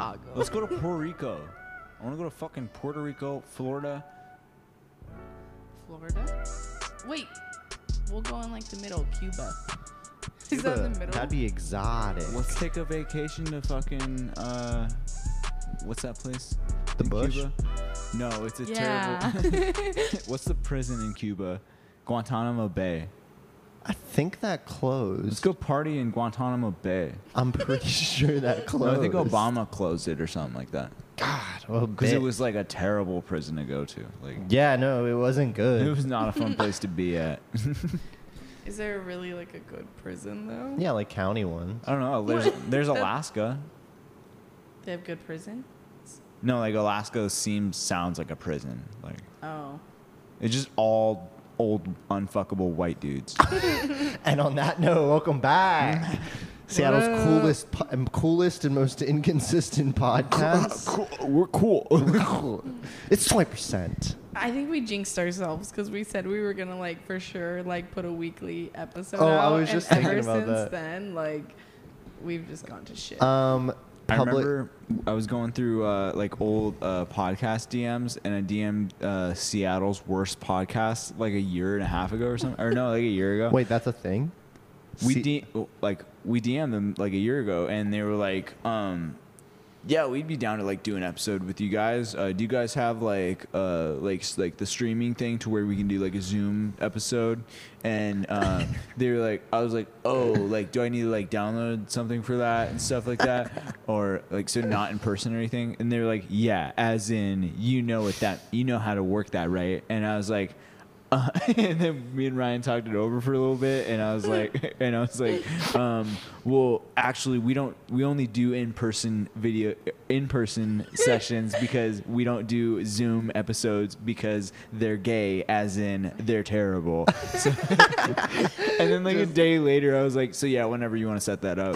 Chicago. Let's go to Puerto Rico. I want to go to fucking Puerto Rico, Florida. Florida? Wait, we'll go in like the middle, Cuba. Is that in the middle? That'd be exotic. Let's take a vacation to fucking what's that place? The in Bush? Cuba? No, it's a Yeah. terrible. What's the prison in Cuba? Guantanamo Bay. I think that closed. Let's go party in Guantanamo Bay. I'm pretty sure that No, closed. I think Obama closed it or something like that. God, well, Because it was like a terrible prison to go to. Like, Yeah, no, it wasn't good. it was not a fun place to be at. Is there really like a good prison though? Yeah, like county one. I don't know. There's Alaska. They have good prison? No, like Alaska sounds like a prison. Like Oh. it's just all old unfuckable white dudes. And on that note, welcome back. Seattle's coolest and most inconsistent podcast. Cool. We're cool. It's 20%. I think we jinxed ourselves because we said we were gonna like for sure like put a weekly episode Oh, out. I was just and thinking ever about since that. then, like we've just gone to shit. I remember I was going through like old podcast DMs, and I DM'd Seattle's worst podcast like a year and a half ago or something. Or no, like a year ago. Wait, that's a thing? we DM'd them like a year ago, and they were like, yeah, we'd be down to like do an episode with you guys. Do you guys have like the streaming thing to where we can do like a Zoom episode? And they were like, I was like, oh, like do I need to like download something for that and stuff like that, or like so not in person or anything? And they were like, yeah, as in you know how to work that, right? And I was like. And then me and Ryan talked it over for a little bit, and I was like, well, actually, we only do in person sessions because we don't do Zoom episodes because they're gay, as in they're terrible. So, and then like a day later, I was like, so yeah, whenever you want to set that up.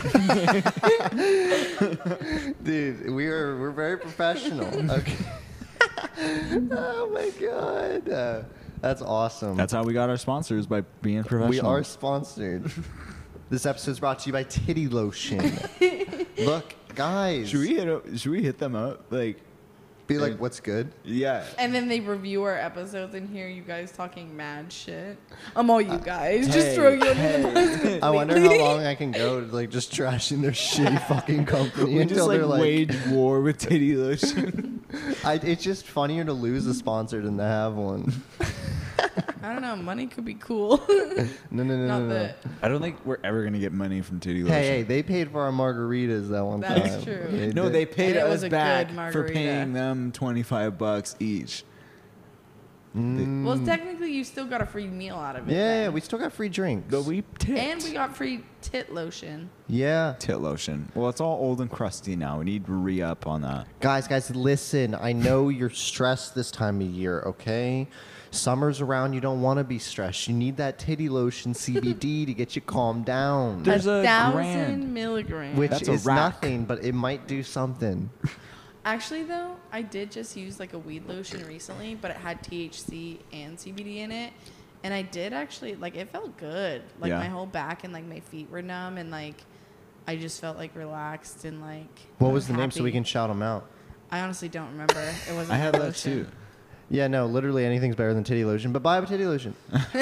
Dude, we're very professional. Okay. Oh my god. That's awesome. That's how we got our sponsors, by being professional. We are sponsored. This episode is brought to you by Titty Lotion. Look, guys. Should we hit them up? Like, be like, what's good? yeah. And then they review our episodes and hear you guys talking mad shit. I'm all you guys. Just throw you under the bus. I wonder how long I can go to like just trashing their shitty fucking company We until just like they're like. wage war with Titty Lotion. It's just funnier to lose a sponsor than to have one. I don't know. Money could be cool. No. Not that. I don't think we're ever gonna get money from Titty Lotion. Hey, they paid for our margaritas that one time. That's true. No, they paid And it was us a back good for margarita. paying them $25 each. Well, technically, you still got a free meal out of it. Yeah, then. we still got free drinks. But we tipped. And we got free tit lotion. Yeah. Tit lotion. Well, it's all old and crusty now. We need to re-up on that. Guys, listen. I know you're stressed this time of year, okay? Summer's around. You don't want to be stressed. You need that Titty Lotion CBD to get you calmed down. There's a 1,000 grand. milligrams. Which That's a is rack. nothing, but it might do something. Actually, though, I did just use like a weed lotion recently, but it had THC and CBD in it. And I did actually, like, it felt good. Like, Yeah. my whole back and, like, my feet were numb. And, like, I just felt, like, relaxed and, like. What was the name so we happy. can shout them out? I honestly don't remember. It wasn't I have the that lotion. too. Yeah, no, literally anything's better than Titty Lotion, but buy a Titty Lotion.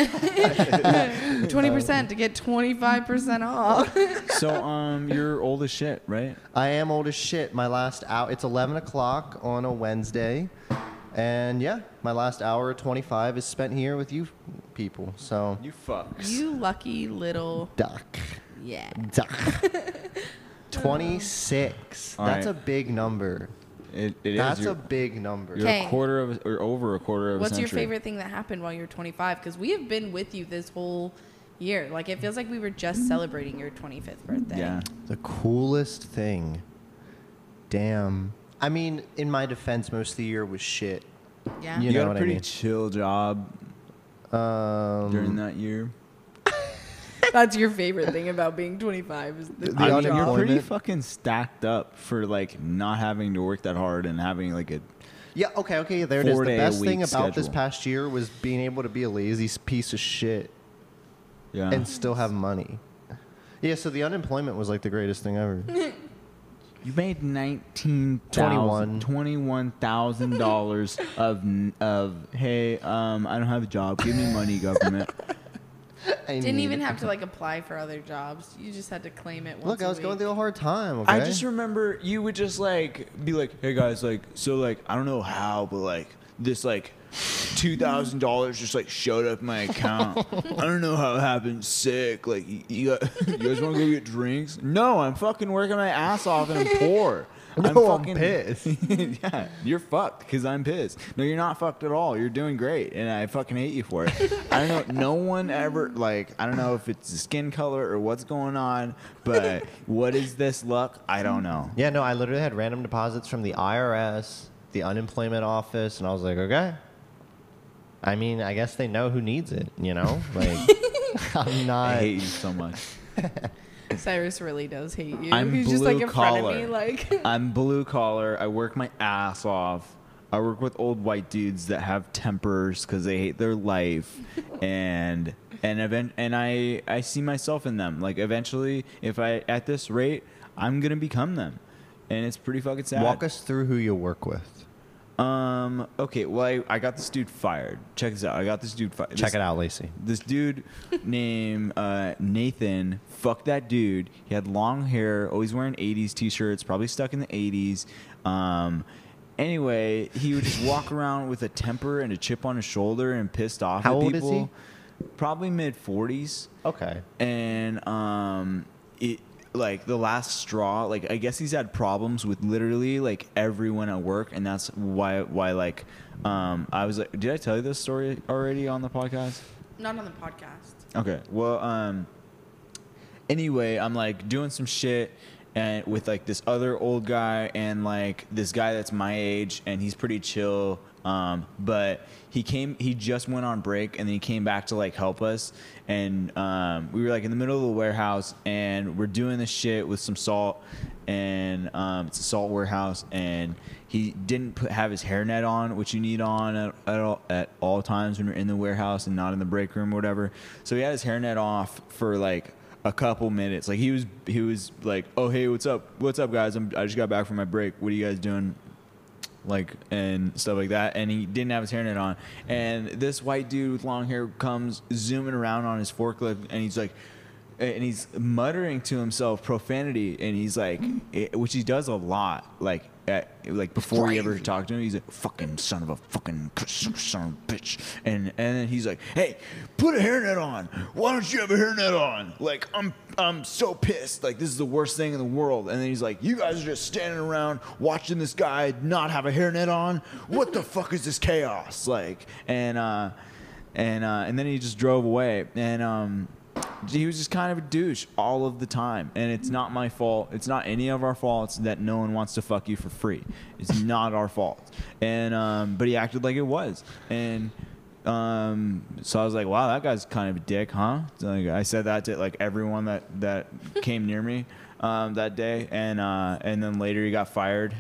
20% to get 25% off. So, you're old as shit, right? I am old as shit. My last hour, it's 11 o'clock on a Wednesday. And yeah, my last hour of 25 is spent here with you people. So, You fucks. You lucky little. duck. Yeah. Duck. 26. All That's right. a big number. It is. That's You're, a big number. you're Okay. a quarter of, or over a quarter of a What's century. your favorite thing that happened while you were 25? Because we have been with you this whole year. Like, it feels like we were just celebrating your 25th birthday. Yeah. The coolest thing. Damn. I mean, in my defense, most of the year was shit. Yeah. You You know got what a I pretty mean. chill job during that year. That's your favorite thing about being 25 is the The I mean, job. you're unemployment. pretty fucking stacked up for like not having to work that hard and having like a. Yeah, okay, there it is. The 4-day a best thing week about this schedule. past year was being able to be a lazy piece of shit Yeah. and still have money. Yeah, so the unemployment was like the greatest thing ever. You made $21,000 of hey, I don't have a job. Give me money, government. Didn't even have to like apply for other jobs. You just had to claim it once Look, I was a going week. through a hard time. Okay? I just remember you would just like be like, hey guys, like so like I don't know how, but like this like $2,000 just like showed up in my account. I don't know how it happened. Sick. Like you guys want to go get drinks? No, I'm fucking working my ass off and I'm poor. No, I'm pissed. Yeah, you're fucked because I'm pissed. No, you're not fucked at all. You're doing great, and I fucking hate you for it. I don't know. No one ever like. I don't know if it's the skin color or what's going on, but what is this luck? I don't know. Yeah, no, I literally had random deposits from the IRS, the unemployment office, and I was like, okay. I mean, I guess they know who needs it, you know? Like, I'm not. I hate you so much. Cyrus really does hate you. I'm He's just like blue in front of me, collar. like. I'm blue collar. I work my ass off. I work with old white dudes that have tempers because they hate their life, and I see myself in them. Like eventually, if I at this rate, I'm gonna become them, and it's pretty fucking sad. Walk us through who you work with. Okay. Well, I got this dude fired. Check this out. I got this dude fired. Check it out, Lacey. This dude named Nathan, fuck that dude. He had long hair, always wearing 80s t-shirts, probably stuck in the 80s. Anyway, he would just walk around with a temper and a chip on his shoulder and pissed off How at old is people. he? Probably mid-40s. Okay. And it like the last straw, like I guess he's had problems with literally like everyone at work, and that's why like I was like, did I tell you this story already on the podcast? Not on the podcast. Okay. Well, anyway, I'm like doing some shit and with like this other old guy and like this guy that's my age, and he's pretty chill. But he just went on break and then he came back to like help us. And we were like in the middle of the warehouse and we're doing this shit with some salt, and it's a salt warehouse, and he didn't have his hairnet on, which you need on at all times when you're in the warehouse and not in the break room or whatever. So he had his hairnet off for like a couple minutes. Like he was like, oh hey, what's up guys, I just got back from my break, what are you guys doing, like, and stuff like that. And he didn't have his hairnet on, and this white dude with long hair comes zooming around on his forklift, and he's like, and he's muttering to himself profanity, and he's like, which he does a lot, like before you ever talk to him, he's like, fucking son of a fucking son of a bitch, and then he's like, hey, put a hairnet on, why don't you have a hairnet on, like I'm so pissed, like this is the worst thing in the world. And then he's like, you guys are just standing around watching this guy not have a hairnet on, what the fuck is this chaos, like, and then he just drove away, and he was just kind of a douche all of the time, and it's not my fault. It's not any of our faults that no one wants to fuck you for free. It's not our fault. And but he acted like it was, and so I was like, wow, that guy's kind of a dick, huh? So, like, I said that to like everyone that came near me that day, and then later he got fired.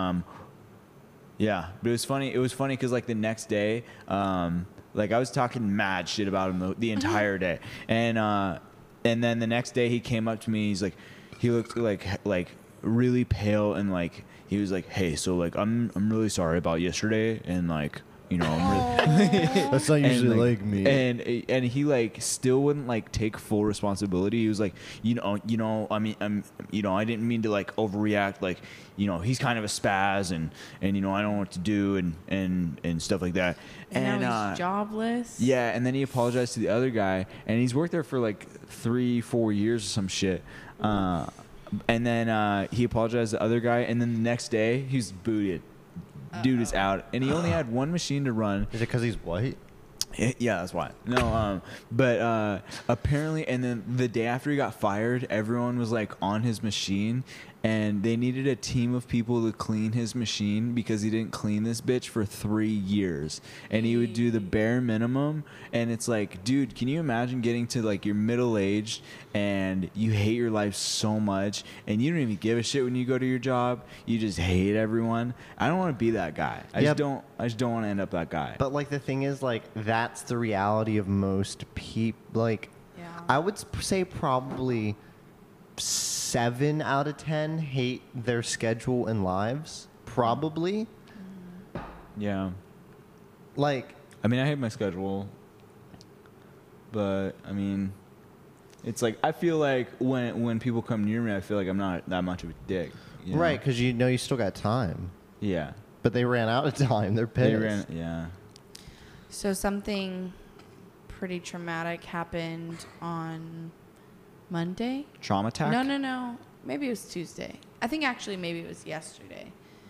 Yeah, but it was funny. It was funny because like the next day. Like I was talking mad shit about him the entire day, and then the next day he came up to me. He's like, he looked like really pale, and like he was like, hey, so like I'm really sorry about yesterday, and like, you know, I'm really That's not usually like me. and he like still wouldn't like take full responsibility. He was like, you know, I mean, I didn't mean to like overreact. Like, you know, he's kind of a spaz, and you know, I don't know what to do, and stuff like that. And now he's jobless. Yeah, and then he apologized to the other guy, and he's worked there for like 3-4 years or some shit. And then he apologized to the other guy, and then the next day he's booted. Dude is out, and he only had one machine to run. Is it because he's white? Yeah, that's why. No, but apparently, and then the day after he got fired, everyone was like on his machine, and they needed a team of people to clean his machine because he didn't clean this bitch for 3 years, and he would do the bare minimum. And it's like, dude, can you imagine getting to like you're middle aged and you hate your life so much, and you don't even give a shit when you go to your job. You just hate everyone. I don't want to be that guy. I just don't want to end up that guy. But like the thing is, like that's the reality of most people. Like, Yeah. I would say probably 7 out of 10 hate their schedule and lives. Probably. Yeah. Like, I mean, I hate my schedule, but I mean, it's like I feel like when people come near me, I feel like I'm not that much of a dick. You know? right, because you know you still got time. Yeah. But they ran out of time. They're pissed. Yeah. So something pretty traumatic happened on Monday. Trauma attack? No. Maybe it was Tuesday. I think actually maybe it was yesterday.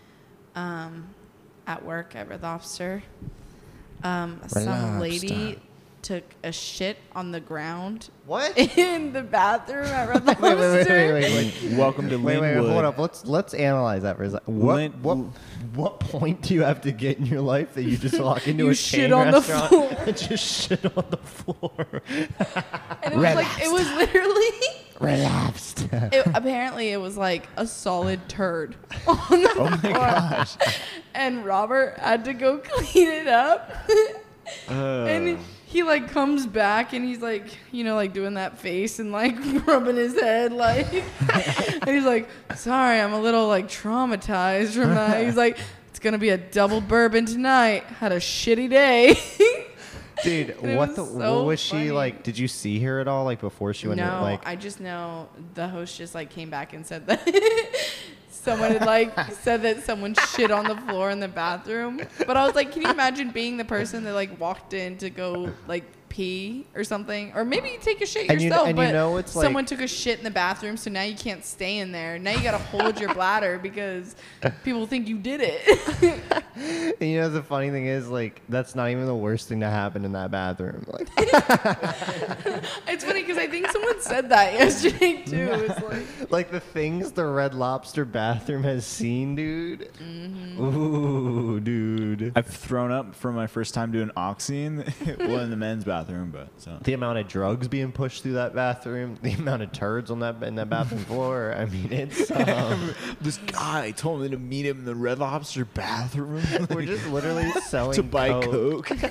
At work at Red Lobster, some lady took a shit on the ground. What? In the bathroom at Red Lobster. wait. Welcome to Wait, Linwood. hold up. Let's analyze that for a second. What point do you have to get in your life that you just walk into You a shit chain on the restaurant floor. and just shit on the floor? And it was literally Red Lobster. apparently it was like a solid turd on the floor. Oh my gosh. And Robert had to go clean it up. And he like comes back and he's like, like doing that face and like rubbing his head like, and he's like, sorry, I'm a little like traumatized from that. He's like, it's gonna be a double bourbon tonight. Had a shitty day. Dude, And what so was she funny. like? Did you see her at all? Like before she went No, in, like I just know the host just like came back and said that someone had like said that someone shit on the floor in the bathroom. But I was like, can you imagine being the person that like walked in to go like pee or something, or maybe you take a shit And you- yourself, and you but know it's like- someone took a shit in the bathroom, so now you can't stay in there. Now you gotta hold your bladder because people think you did it. And you know the funny thing is, like, that's not even the worst thing to happen in that bathroom. Like, It's funny because I think someone said that yesterday too. It's like, like the things the Red Lobster bathroom has seen, dude. Ooh, dude. I've thrown up for my first time doing oxying, well, in the men's bathroom, but so. The amount of drugs being pushed through that bathroom, the amount of turds on in that bathroom floor. I mean, it's This guy told me to meet him in the Red Lobster bathroom. we're just literally selling to buy coke. Coke.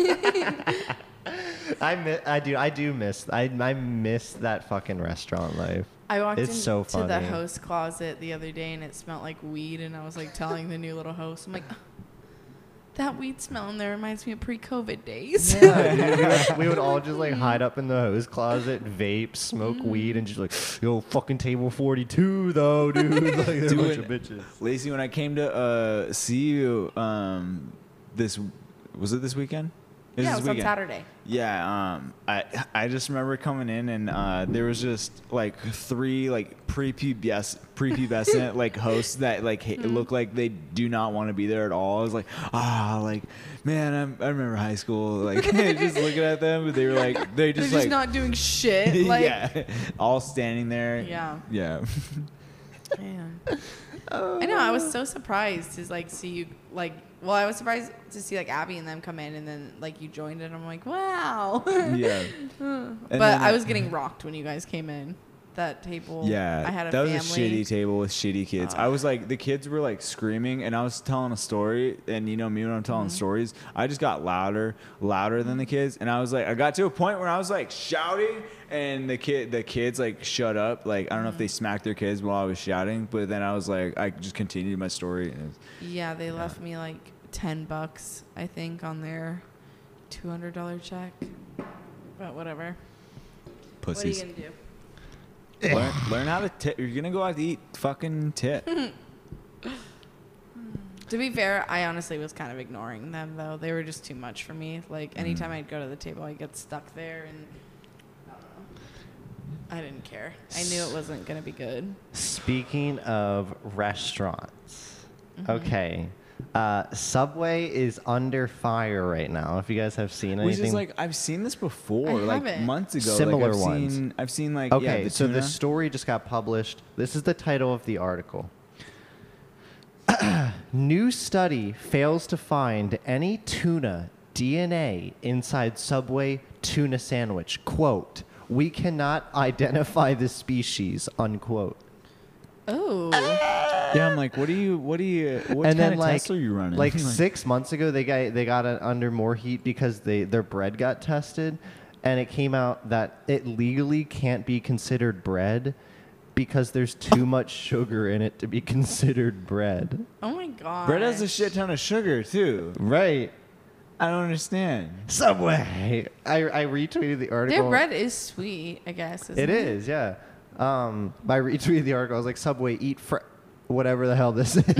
I do miss that fucking restaurant life. I walked It's so into the funny. host closet the other day and it smelled like weed, and I was like telling the new little host, I'm like, that weed smell in there reminds me of pre-COVID days. Yeah, dude, we would all just like hide up in the hose closet, vape, smoke weed, and just like, yo, fucking table 42 though, dude. Like they're a bunch of bitches. Lacey, when I came to see you, was it this weekend? Yeah, it this was on weekend. Saturday. Yeah, I just remember coming in and there was just like 3 like prepubescent like hosts that like look like they do not want to be there at all. I was like, like man, I remember high school, like just looking at them, but they were like They're just just like not doing shit. Like, yeah, all standing there. Yeah. Man. I know. I was so surprised to like see you like. Well, I was surprised to see like Abby and them come in, and then like you joined it. I'm like, wow. Yeah. But then- I was getting rocked when you guys came in. That table. Yeah, I had a that family. was a shitty table with shitty kids. I was like, the kids were like screaming, and I was telling a story, and you know me when I'm telling stories, I just got louder than the kids, and I was like, I got to a point where I was like shouting, and the kids like shut up. Like I don't know if they smacked their kids while I was shouting, but then I was like, I just continued my story. And Yeah, they left me like $10, I think, on their $200 check. But whatever. pussies. What are you gonna do? Learn how to tip. You're gonna go out to eat. Fucking tip. To be fair, I honestly was kind of ignoring them though. They were just too much for me. Like anytime I'd go to the table, I'd get stuck there, and I don't know. I didn't care. I knew it wasn't gonna be good. Speaking of restaurants, okay. Subway is under fire right now. If you guys have seen Which anything, is like I've seen this before, I like haven't. months ago. Similar like, ones. I've seen like okay. the So the tuna. story just got published. This is the title of the article. New study fails to find any tuna DNA inside Subway tuna sandwich. Quote, we cannot identify the species, unquote. Oh. Yeah, I'm like, what kind And then of like, tests are you running? like 6 months ago, they got it under more heat because their bread got tested, and it came out that it legally can't be considered bread because there's too much sugar in it to be considered bread. Oh my god. Bread has a shit ton of sugar too. Right. I don't understand. Subway. I retweeted the article. Their bread is sweet, I guess. Isn't It is, yeah. I retweeted the article. I was like, Subway, eat whatever the hell this is.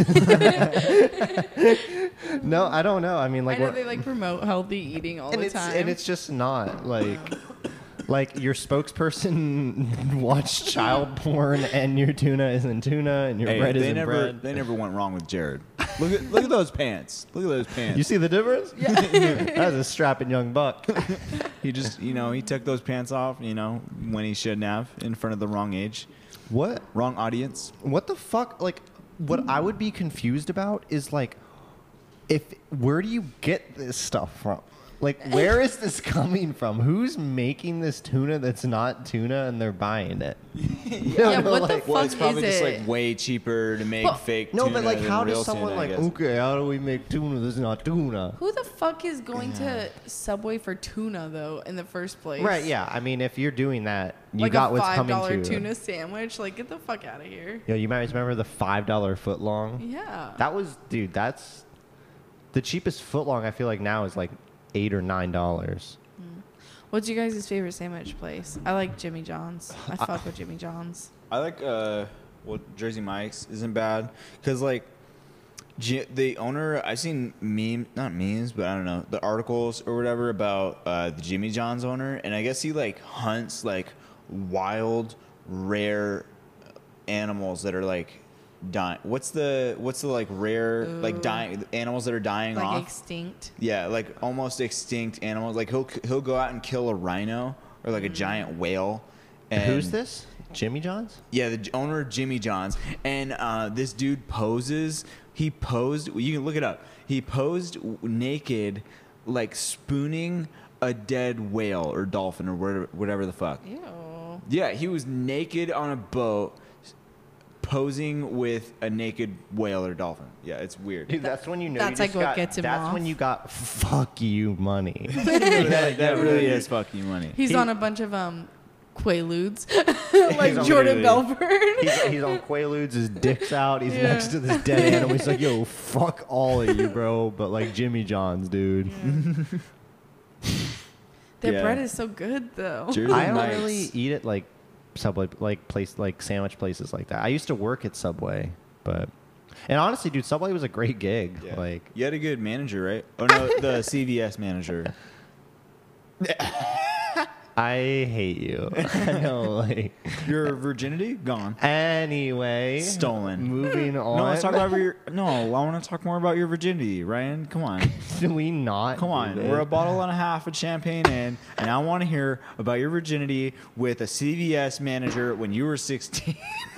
No, I don't know. I mean, like, I know they like promote healthy eating all the time. and it's just not like your spokesperson watched child porn and your tuna isn't tuna and your bread isn't bread. They never went wrong with Jared. Look at those pants. Look at those pants. You see the difference? Yeah. That's a strapping young buck. He just, he took those pants off, when he shouldn't have, in front of the wrong age, What? wrong audience. What the fuck? Like, what I would be confused about is like, where do you get this stuff from? Like, where is this coming from? Who's making this tuna that's not tuna and they're buying it? Yeah, what the Well, it's fuck probably is just it? like way cheaper to make But- fake No, tuna but like, than how real does someone tuna, I like, guess. okay, how do we make tuna that's not tuna? Who the fuck is going to Subway for tuna though in the first place? Right, yeah. I mean, if you're doing that, you Like got a what's coming to $5 you. tuna sandwich. Like, get the fuck out of here. Yo, you might remember the $5 foot long? Yeah. That was, dude, that's the cheapest foot long I feel like now is like $8 or $9. What's your guys' favorite sandwich place? I like Jimmy John's. I fuck with Jimmy John's. I like Jersey Mike's isn't bad because like the owner, I've seen not memes, but I don't know, the articles or whatever about the Jimmy John's owner, and I guess he like hunts like wild, rare animals that are like dying. What's the like rare like dying animals that are dying Like off? extinct. Yeah, like almost extinct animals. Like he'll go out and kill a rhino or like a giant whale. And Who's this? Jimmy John's? Yeah, the owner of Jimmy John's, and this dude poses. He posed. You can look it up. He posed naked, like spooning a dead whale or dolphin or whatever the fuck. Ew. Yeah, he was naked on a boat, posing with a naked whale or dolphin. Yeah, it's weird. Dude, that's when you know. That's you like just what got, gets him That's off. when you got fuck you money. that really is fucking money. He's on a bunch of Quaaludes, He's like on Jordan literally- Belfort. He's on Quaaludes, his dick's out. He's Yeah. next to this dead animal. He's like, yo, fuck all of you, bro. But like Jimmy John's, dude. Their Yeah. bread is so good though. Jersey I don't Mike's. really eat it like Subway, like sandwich places like that. I used to work at Subway, but and honestly, dude, Subway was a great gig. Yeah. Like, You had a good manager, right? Oh no, the CVS manager. I hate you. I know, like. Your virginity gone, Anyway, stolen. moving on. No, let's talk about I want to talk more about your virginity, Ryan. Come on, Do we not? come do on. this? We're a bottle and a half of champagne in, and I want to hear about your virginity with a CVS manager when you were 16.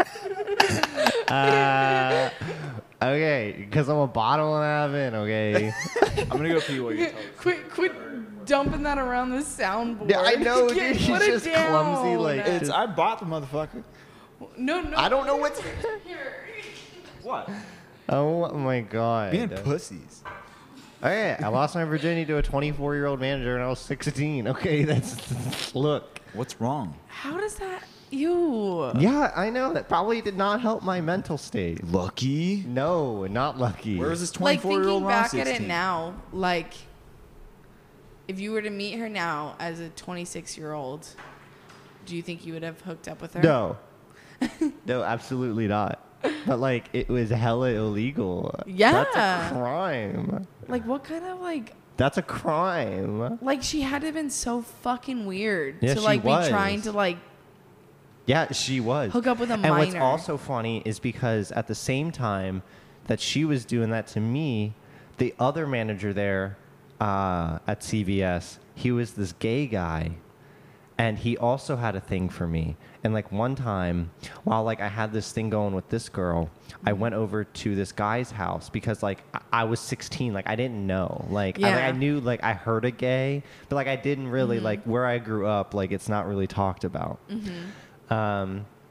Okay, because I'm a bottle and a half in. Okay. I'm gonna go pee while you talk. Quit dumping that around the soundboard. Yeah, I know, Get- dude. He's put it just clumsy, down. like- I bought the motherfucker. No. I don't know what's. Here. What? Oh my god. Being pussies. Okay, I lost my virginity to a 24-year-old manager when I was 16. Okay, that's look. What's wrong? How does that? You. Yeah, I know that probably did not help my mental state. Lucky. No, not lucky. Where is this Like 24-year-old thinking now? back at it 16? now, like if you were to meet her now as a 26-year-old, do you think you would have hooked up with her? No. No, absolutely not. But like, it was hella illegal. Yeah. That's a crime. Like what kind of That's a crime. like she had to have been so fucking weird Yeah, to she like was. be trying to like Yeah, she was. hook up with a And minor. what's also funny is because at the same time that she was doing that to me, the other manager there at CVS, he was this gay guy, and he also had a thing for me. And like one time, while like I had this thing going with this girl, I went over to this guy's house because like I was 16, like I didn't know, like I knew, like I heard a gay, but like I didn't really like where I grew up, like it's not really talked about.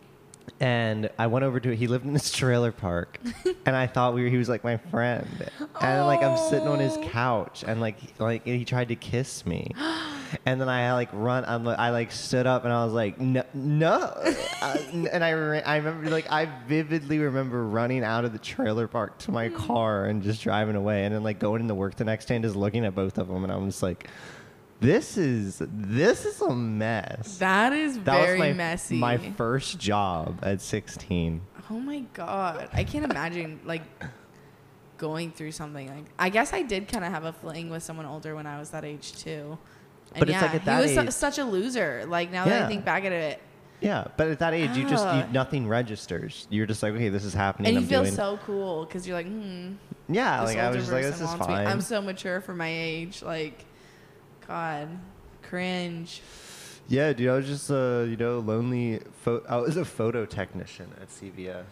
And I went over to it. He lived in this trailer park, and I thought he was like my friend. And like I'm sitting on his couch, and like he tried to kiss me, and then I like stood up, and I was like no, and I remember like I vividly remember running out of the trailer park to my car and just driving away, and then like going into work the next day and just looking at both of them, and I was like, This is a mess. That is very was messy. my first job at 16. Oh my god, I can't imagine like going through something like. I guess I did kind of have a fling with someone older when I was that age too. And But it's like at that he was age- such a loser. Like now that I Yeah. think back at it, Yeah, but at that age, nothing registers. You're just like, okay, this is happening. and you I'm feel doing. so cool because you're like, Yeah, this like I older was just like, this person is wants me. fine. I'm so mature for my age. Like, God, cringe. Yeah, dude, I was just lonely. I was a photo technician at CVS.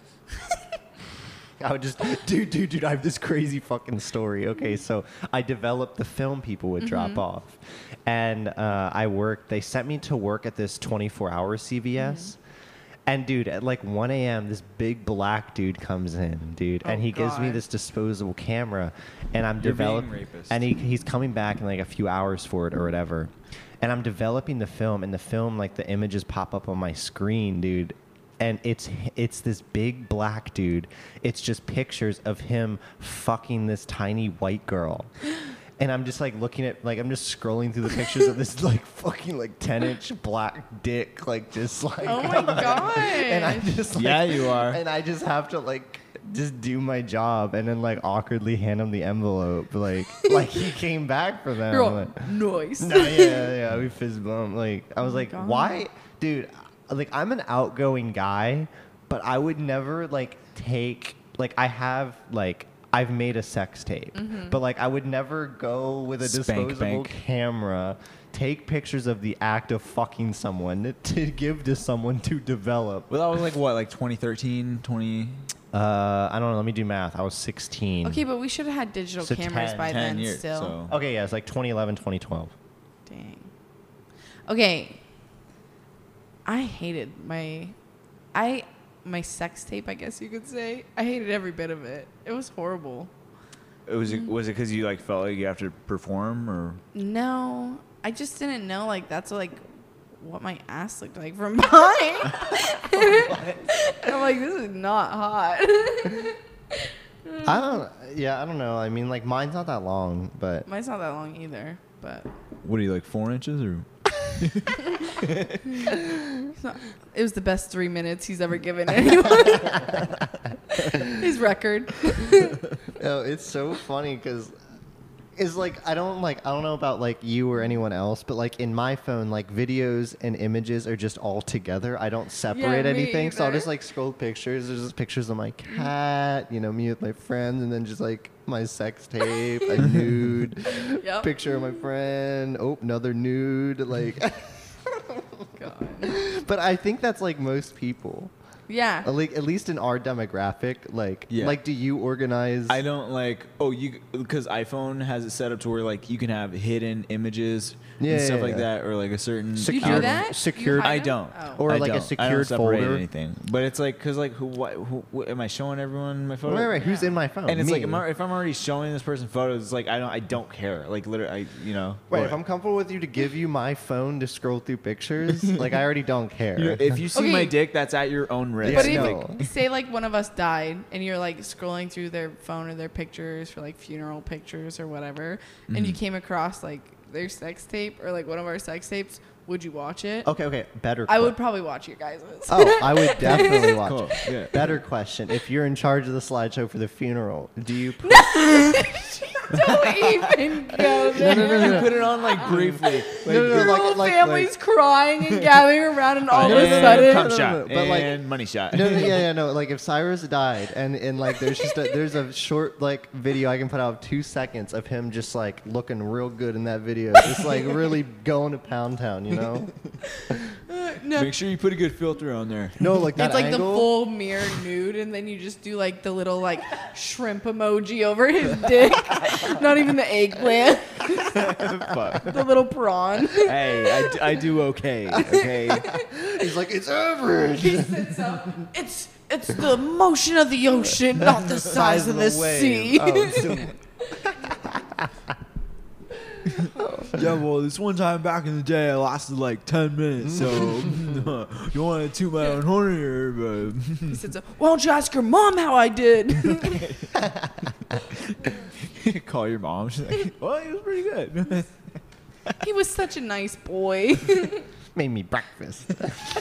I would just, dude, I have this crazy fucking story. Okay, so I developed the film people would drop off. And they sent me to work at this 24-hour CVS. And dude, at like 1 a.m., this big black dude comes in, dude, and he gives me God. this disposable camera, and I'm You're being developing, rapist. and he's coming back in like a few hours for it or whatever, and I'm developing the film, and the film, like the images pop up on my screen, dude, and it's this big black dude. It's just pictures of him fucking this tiny white girl. And I'm just like looking at, like, I'm just scrolling through the pictures of this like fucking like 10-inch black dick, like just like. Oh my god. And I just like, Yeah, you are. And I just have to like just do my job and then like awkwardly hand him the envelope, like he came back for them. You're all, Like, nice. no, yeah, we fist bump. Like I was like, God. why, dude? Like I'm an outgoing guy, but I would never like take like I've made a sex tape, but like I would never go with a Spank disposable bank. camera, take pictures of the act of fucking someone to give to someone to develop. Well, that was like what, like 2013, 20. I don't know. Let me do math. I was 16. Okay, but we should have had digital So cameras 10 by 10 then years, still. so. Okay, yeah, it's like 2011, 2012. Dang. Okay. I hated my sex tape, I guess you could say. I hated every bit of it. It was horrible. Was it because you like felt like you have to perform or? No, I just didn't know like that's like what my ass looked like from behind. I'm like, this is not hot. I don't know. I mean, like mine's not that long, but Mine's not that long either, but What are you, like 4 inches or? it was the best 3 minutes he's ever given anyone. His record. it's so funny because it's like I don't know about like you or anyone else, but like in my phone, like videos and images are just all together. I don't separate me anything, so I'll either. just like scroll pictures. There's just pictures of my cat, me with my friends, and then just like my sex tape, a nude Yep. picture of my friend. Oh, another nude, like. God. But I think that's like most people. Yeah. Like at least in our demographic, Yeah. like do you organize? I don't like. Because iPhone has it set up to where like you can have hidden images Yeah, and stuff yeah, like yeah. that, or like a certain. You Secured- do that? You secured- hide I them? don't. Oh. Or I like a don't. I secured don't separate folder. anything. But it's like because like who am I showing everyone my photo? Right. Who's in my phone? And it's Me. like if I'm already showing this person photos, it's like I don't care. Like literally, Right, what- if I'm comfortable with you to give you my phone to scroll through pictures, like I already don't care. if you see Okay. my dick, that's at your own risk. But Yeah, if no. say like one of us died and you're like scrolling through their phone or their pictures for like funeral pictures or whatever, and you came across like their sex tape or like one of our sex tapes, would you watch it? Okay, better. I would probably watch your guys'. Oh, I would definitely watch Cool, it. yeah. Better question: if you're in charge of the slideshow for the funeral, do you? Don't even go there. You put it on like briefly. Like, Your like- whole like- family's crying and gathering around, and all of a and sudden, cum No, shot but, like- and money shot. No. Like if Cyrus died, and like there's a short like video I can put out of 2 seconds of him just like looking real good in that video, just like really going to Pound Town, no, Make sure you put a good filter on there. No, like that it's like the angle. full mirror nude, and then you just do like the little like shrimp emoji over his dick. Not even the eggplant, Fuck. the little prawn. Hey, I do okay. Okay. He's like, it's average. He sits up. It's the motion of the ocean, not the size of the sea. Yeah, well, this one time back in the day, I lasted like 10 minutes, so you want to toot my own horn here, but... He sits up. Why don't you ask your mom how I did? Call your mom. She's like, well, he was pretty good. He was such a nice boy. Made me breakfast.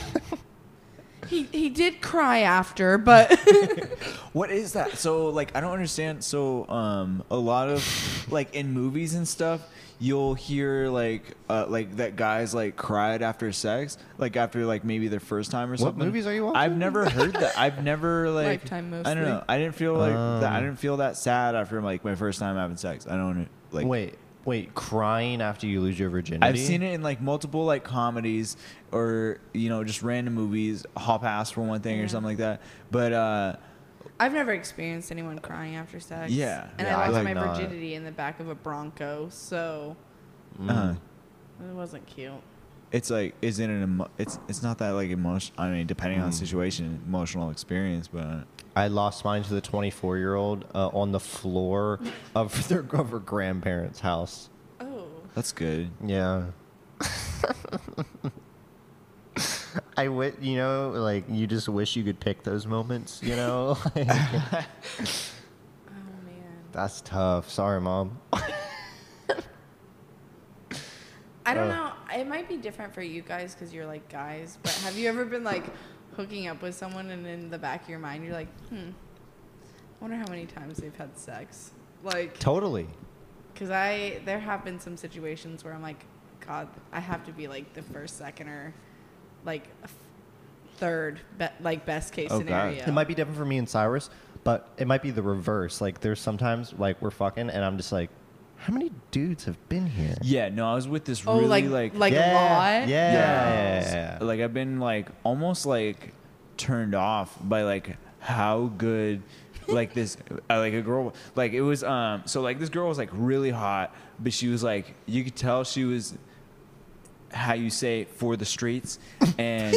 He did cry after, but What is that? So, like, I don't understand. So, a lot of, like, in movies and stuff, you'll hear, like that guys, like, cried after sex. Like, after, like, maybe their first time or something. What movies are you watching? I've never heard that. I've never, like... Lifetime I don't mostly. know. I didn't feel like that. I didn't feel that sad after, like, my first time having sex. I don't, like... Wait, crying after you lose your virginity? I've seen it in like multiple like comedies or just random movies, Hall Pass for one thing or something like that. But I've never experienced anyone crying after sex. Yeah. And Yeah, I I lost like my not. virginity in the back of a Bronco, so uh, it wasn't cute. it's like isn't it it's not that like emotion. I mean, depending on the situation, emotional experience, but I lost mine to the 24-year-old on the floor of her grandparents' house. Oh. that's good. Yeah. Like, you just wish you could pick those moments, you know? Like, Oh man. that's tough. Sorry, Mom. I don't know. It might be different for you guys because you're like guys. But have you ever been like hooking up with someone and in the back of your mind you're like, I wonder how many times they've had sex. Like, Totally. because there have been some situations where I'm like, God, I have to be like the first, second, or like third, like best case Oh, God. scenario. It might be different for me and Cyrus, but it might be the reverse. Like, there's sometimes, like, we're fucking, and I'm just like, how many dudes have been here? Yeah, no, I was with this Oh, really like yeah, a lot. Yeah. like I've been like almost like turned off by like how good like this like a girl like it was so like this girl was like really hot, but she was like you could tell she was how you say for the streets and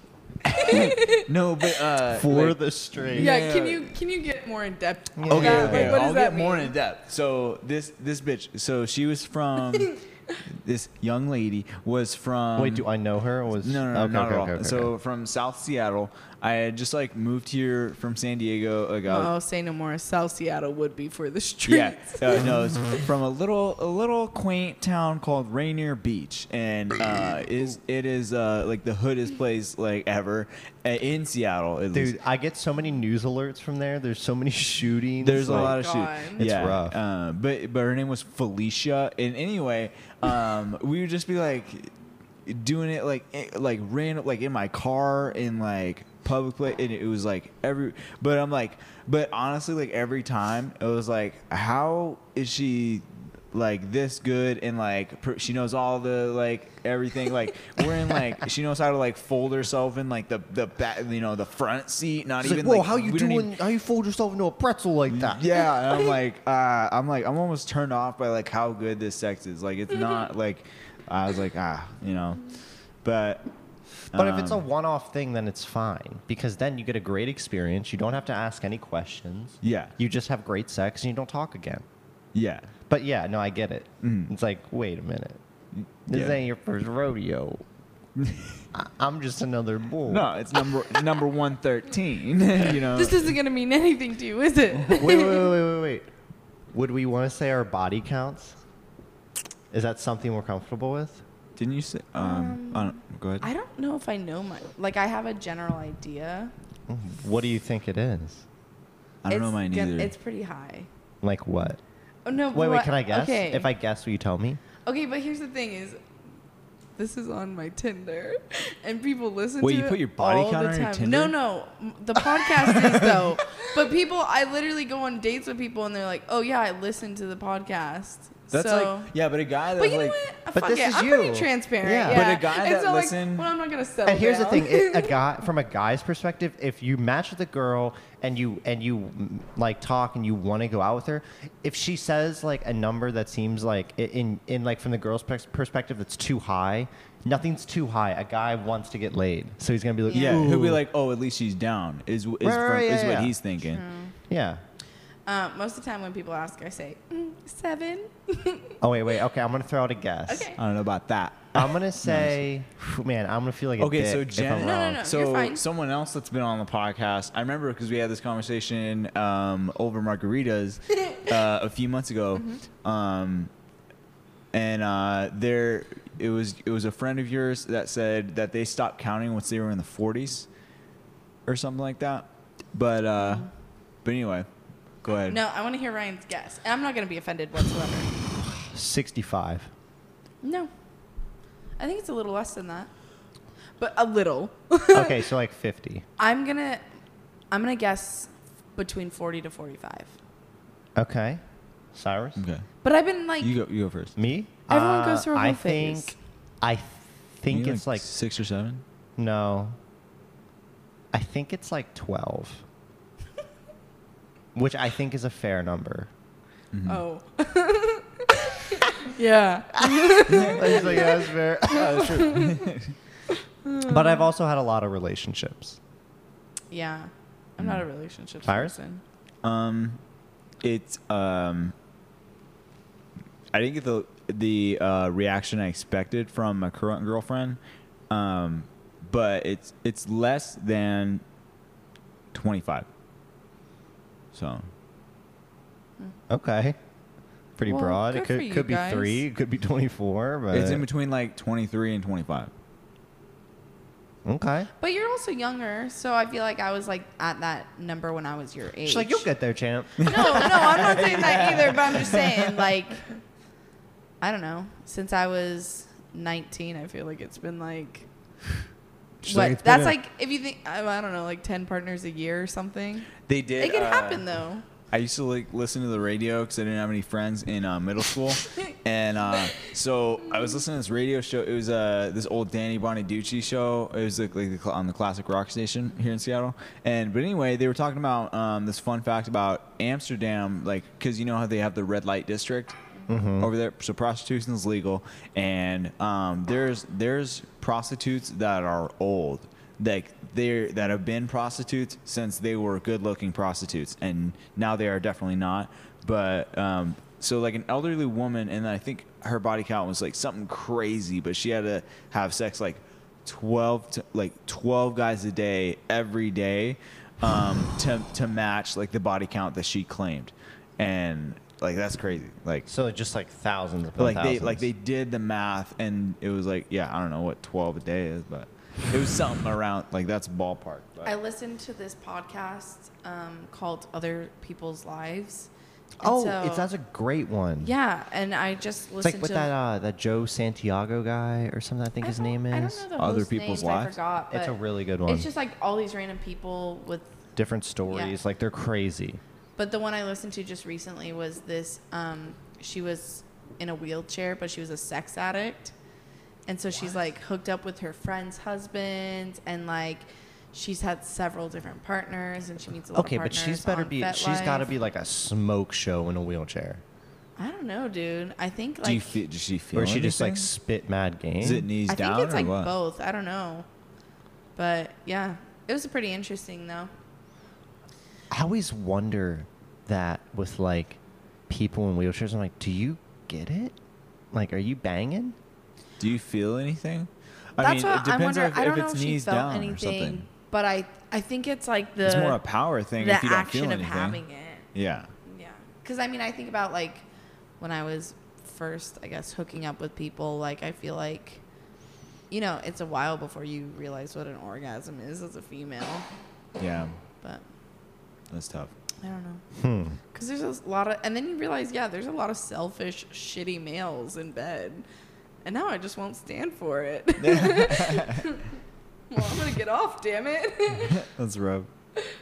no but For like, the straight. Yeah, Yeah. can you get more in depth? Yeah. with Okay, that? okay. Like, what does I'll that get more mean? in depth. So this bitch. So she was from. This young lady was from. Wait, do I know her? Or was No, okay, not okay, at all. okay, okay. So from South Seattle, I had just like moved here from San Diego. Like, I was- Oh, say no more. South Seattle would be for the streets. yeah, no, it's from a little quaint town called Rainier Beach, and it is like the hoodest place like ever in Seattle. At least. Dude, I get so many news alerts from there. There's so many shootings. There's a like- lot of God. shit. It's Yeah, rough. but her name was Felicia. And anyway, we would just be like doing it like random, like in my car in like public place, and it was like But I'm like, but honestly, like every time it was like, how is she? Like this good and like she knows all the like everything like we're in like she knows how to like fold herself in like the back the front seat not It's even like, whoa, like how you we don't doing? even- How you fold yourself into a pretzel like that? yeah, and I'm I'm almost turned off by like how good this sex is. Like it's not like I was like but But if it's a one-off thing, then it's fine because then you get a great experience. You don't have to ask any questions. Yeah. You just have great sex and you don't talk again. yeah, But yeah, no, I get it. Mhm. It's like, wait a minute. This Yeah. ain't your first rodeo. I'm just another bull. no, it's number 113. This isn't gonna mean anything to you, is it? Wait. Would we want to say our body counts? Is that something we're comfortable with? Didn't you say? Go ahead. I don't know if I know my. Like, I have a general idea. What do you think it is? I don't know It's mine gonna- either. It's pretty high. Like what? Oh no. Wait, what- can I guess? Okay. If I guess, will you tell me? Okay, but here's the thing: is this is on my Tinder, and people listen Wait, to you it put your body all count the on your time. Tinder? No, the podcast is though. But people, I literally go on dates with people, and they're like, "Oh yeah, I listen to the podcast." That's so, like, yeah, but a guy that but you like, know what? But Fuck this it. is I'm you. pretty transparent. Yeah. Yeah. But a guy and that so, listen- well, I'm not gonna settle And here's the down. thing: a guy, from a guy's perspective, if you match with a girl and you like talk and you want to go out with her, if she says like a number that seems like in like from the girl's perspective that's too high, nothing's too high. A guy wants to get laid, so he's gonna be like, yeah, Ooh. he'll be like, oh, at least she's down. Is Right, yeah, what yeah. he's thinking. yeah. Most of the time when people ask, I say 7. Oh wait. Okay, I'm gonna throw out a guess. Okay. I don't know about that. I'm gonna say, man, I'm gonna feel like a Okay, dick so if Jen, I'm No, no, wrong. no. so you're fine. someone else that's been on the podcast, I remember because we had this conversation over margaritas a few months ago, Mm-hmm. and it was a friend of yours that said that they stopped counting once they were in the 40s, or something like that. But anyway, go ahead. No, I want to hear Ryan's guess. And I'm not gonna be offended whatsoever. 65. No, I think it's a little less than that, but a little. Okay, so like 50. I'm gonna guess between 40 to 45. Okay, Cyrus. Okay, But I've been like, you go first. Me? Everyone goes through a whole I phase. think You it's like 6 or 7. no. I think it's like 12. Which I think is a fair number. oh, yeah. He's like, yeah, that's fair. But I've also had a lot of relationships. Yeah, I'm not a relationship Cyrus? person. It's I didn't get the reaction I expected from my current girlfriend, but it's less than 25. So Okay. Pretty Well, broad. good It for could you be guys. 3, it could be 24, but it's in between like 23 and 25. okay. But you're also younger, so I feel like I was like at that number when I was your age. She's like, you'll get there, champ. No, I'm not saying that either. But I'm just saying, like, I don't know. Since I was 19, I feel like it's been like, She's what? like, it's been That's a- like if you think I don't know, like 10 partners a year or something. They did. It can happen though. I used to like listen to the radio because I didn't have any friends in middle school, and so I was listening to this radio show. It was this old Danny Bonaducci show. It was like on the classic rock station here in Seattle. But anyway, they were talking about this fun fact about Amsterdam, like because you know how they have the red light district over there, so prostitution is legal, and there's prostitutes that are old. That have been prostitutes since they were good-looking prostitutes, and now they are definitely not. But so like an elderly woman, and I think her body count was like something crazy, but she had to have sex like 12 guys a day every day to match like the body count that she claimed, and like that's crazy. Like So just like thousands upon thousands. they did the math, and it was like, yeah, I don't know what 12 a day is, but it was something around like that's ballpark. But. I listened to this podcast called Other People's Lives. And that's a great one. yeah, and I just It's listened like with to that Joe Santiago guy or something. I think his name I is. don't know the Other host People's names, I Lives? forgot, It's a but really good one. It's just like all these random people with. Different stories. Like they're crazy. But the one I listened to just recently was this. She was in a wheelchair, but she was a sex addict, and so she's like hooked up with her friend's husband, and like she's had several different partners, and she meets a lot Okay, of but partners. she's better on be. She's got to FetLife. be like a smoke show in a wheelchair, I don't know, dude. I think like Does she feel? or she just like anything? spit mad game. Is it knees I down think it's or like what? both. I don't know, but yeah, it was pretty interesting though. I always wonder that with like people in wheelchairs. I'm like, do you get it? Like, are you banging? Do you feel anything? That's I mean, what it I depends wonder. if, I don't if know it's if she knees felt down or anything, something. but I think it's like the It's more a power thing the if you don't action feel of anything. having it. Yeah. Yeah, because I mean, I think about like when I was first, I guess, hooking up with people. Like, I feel like, you know, it's a while before you realize what an orgasm is as a female. Yeah. But That's tough. I don't know, because there's a lot of, and then you realize, yeah, there's a lot of selfish, shitty males in bed, and now I just won't stand for it. Well, I'm gonna get off, damn it. That's rough.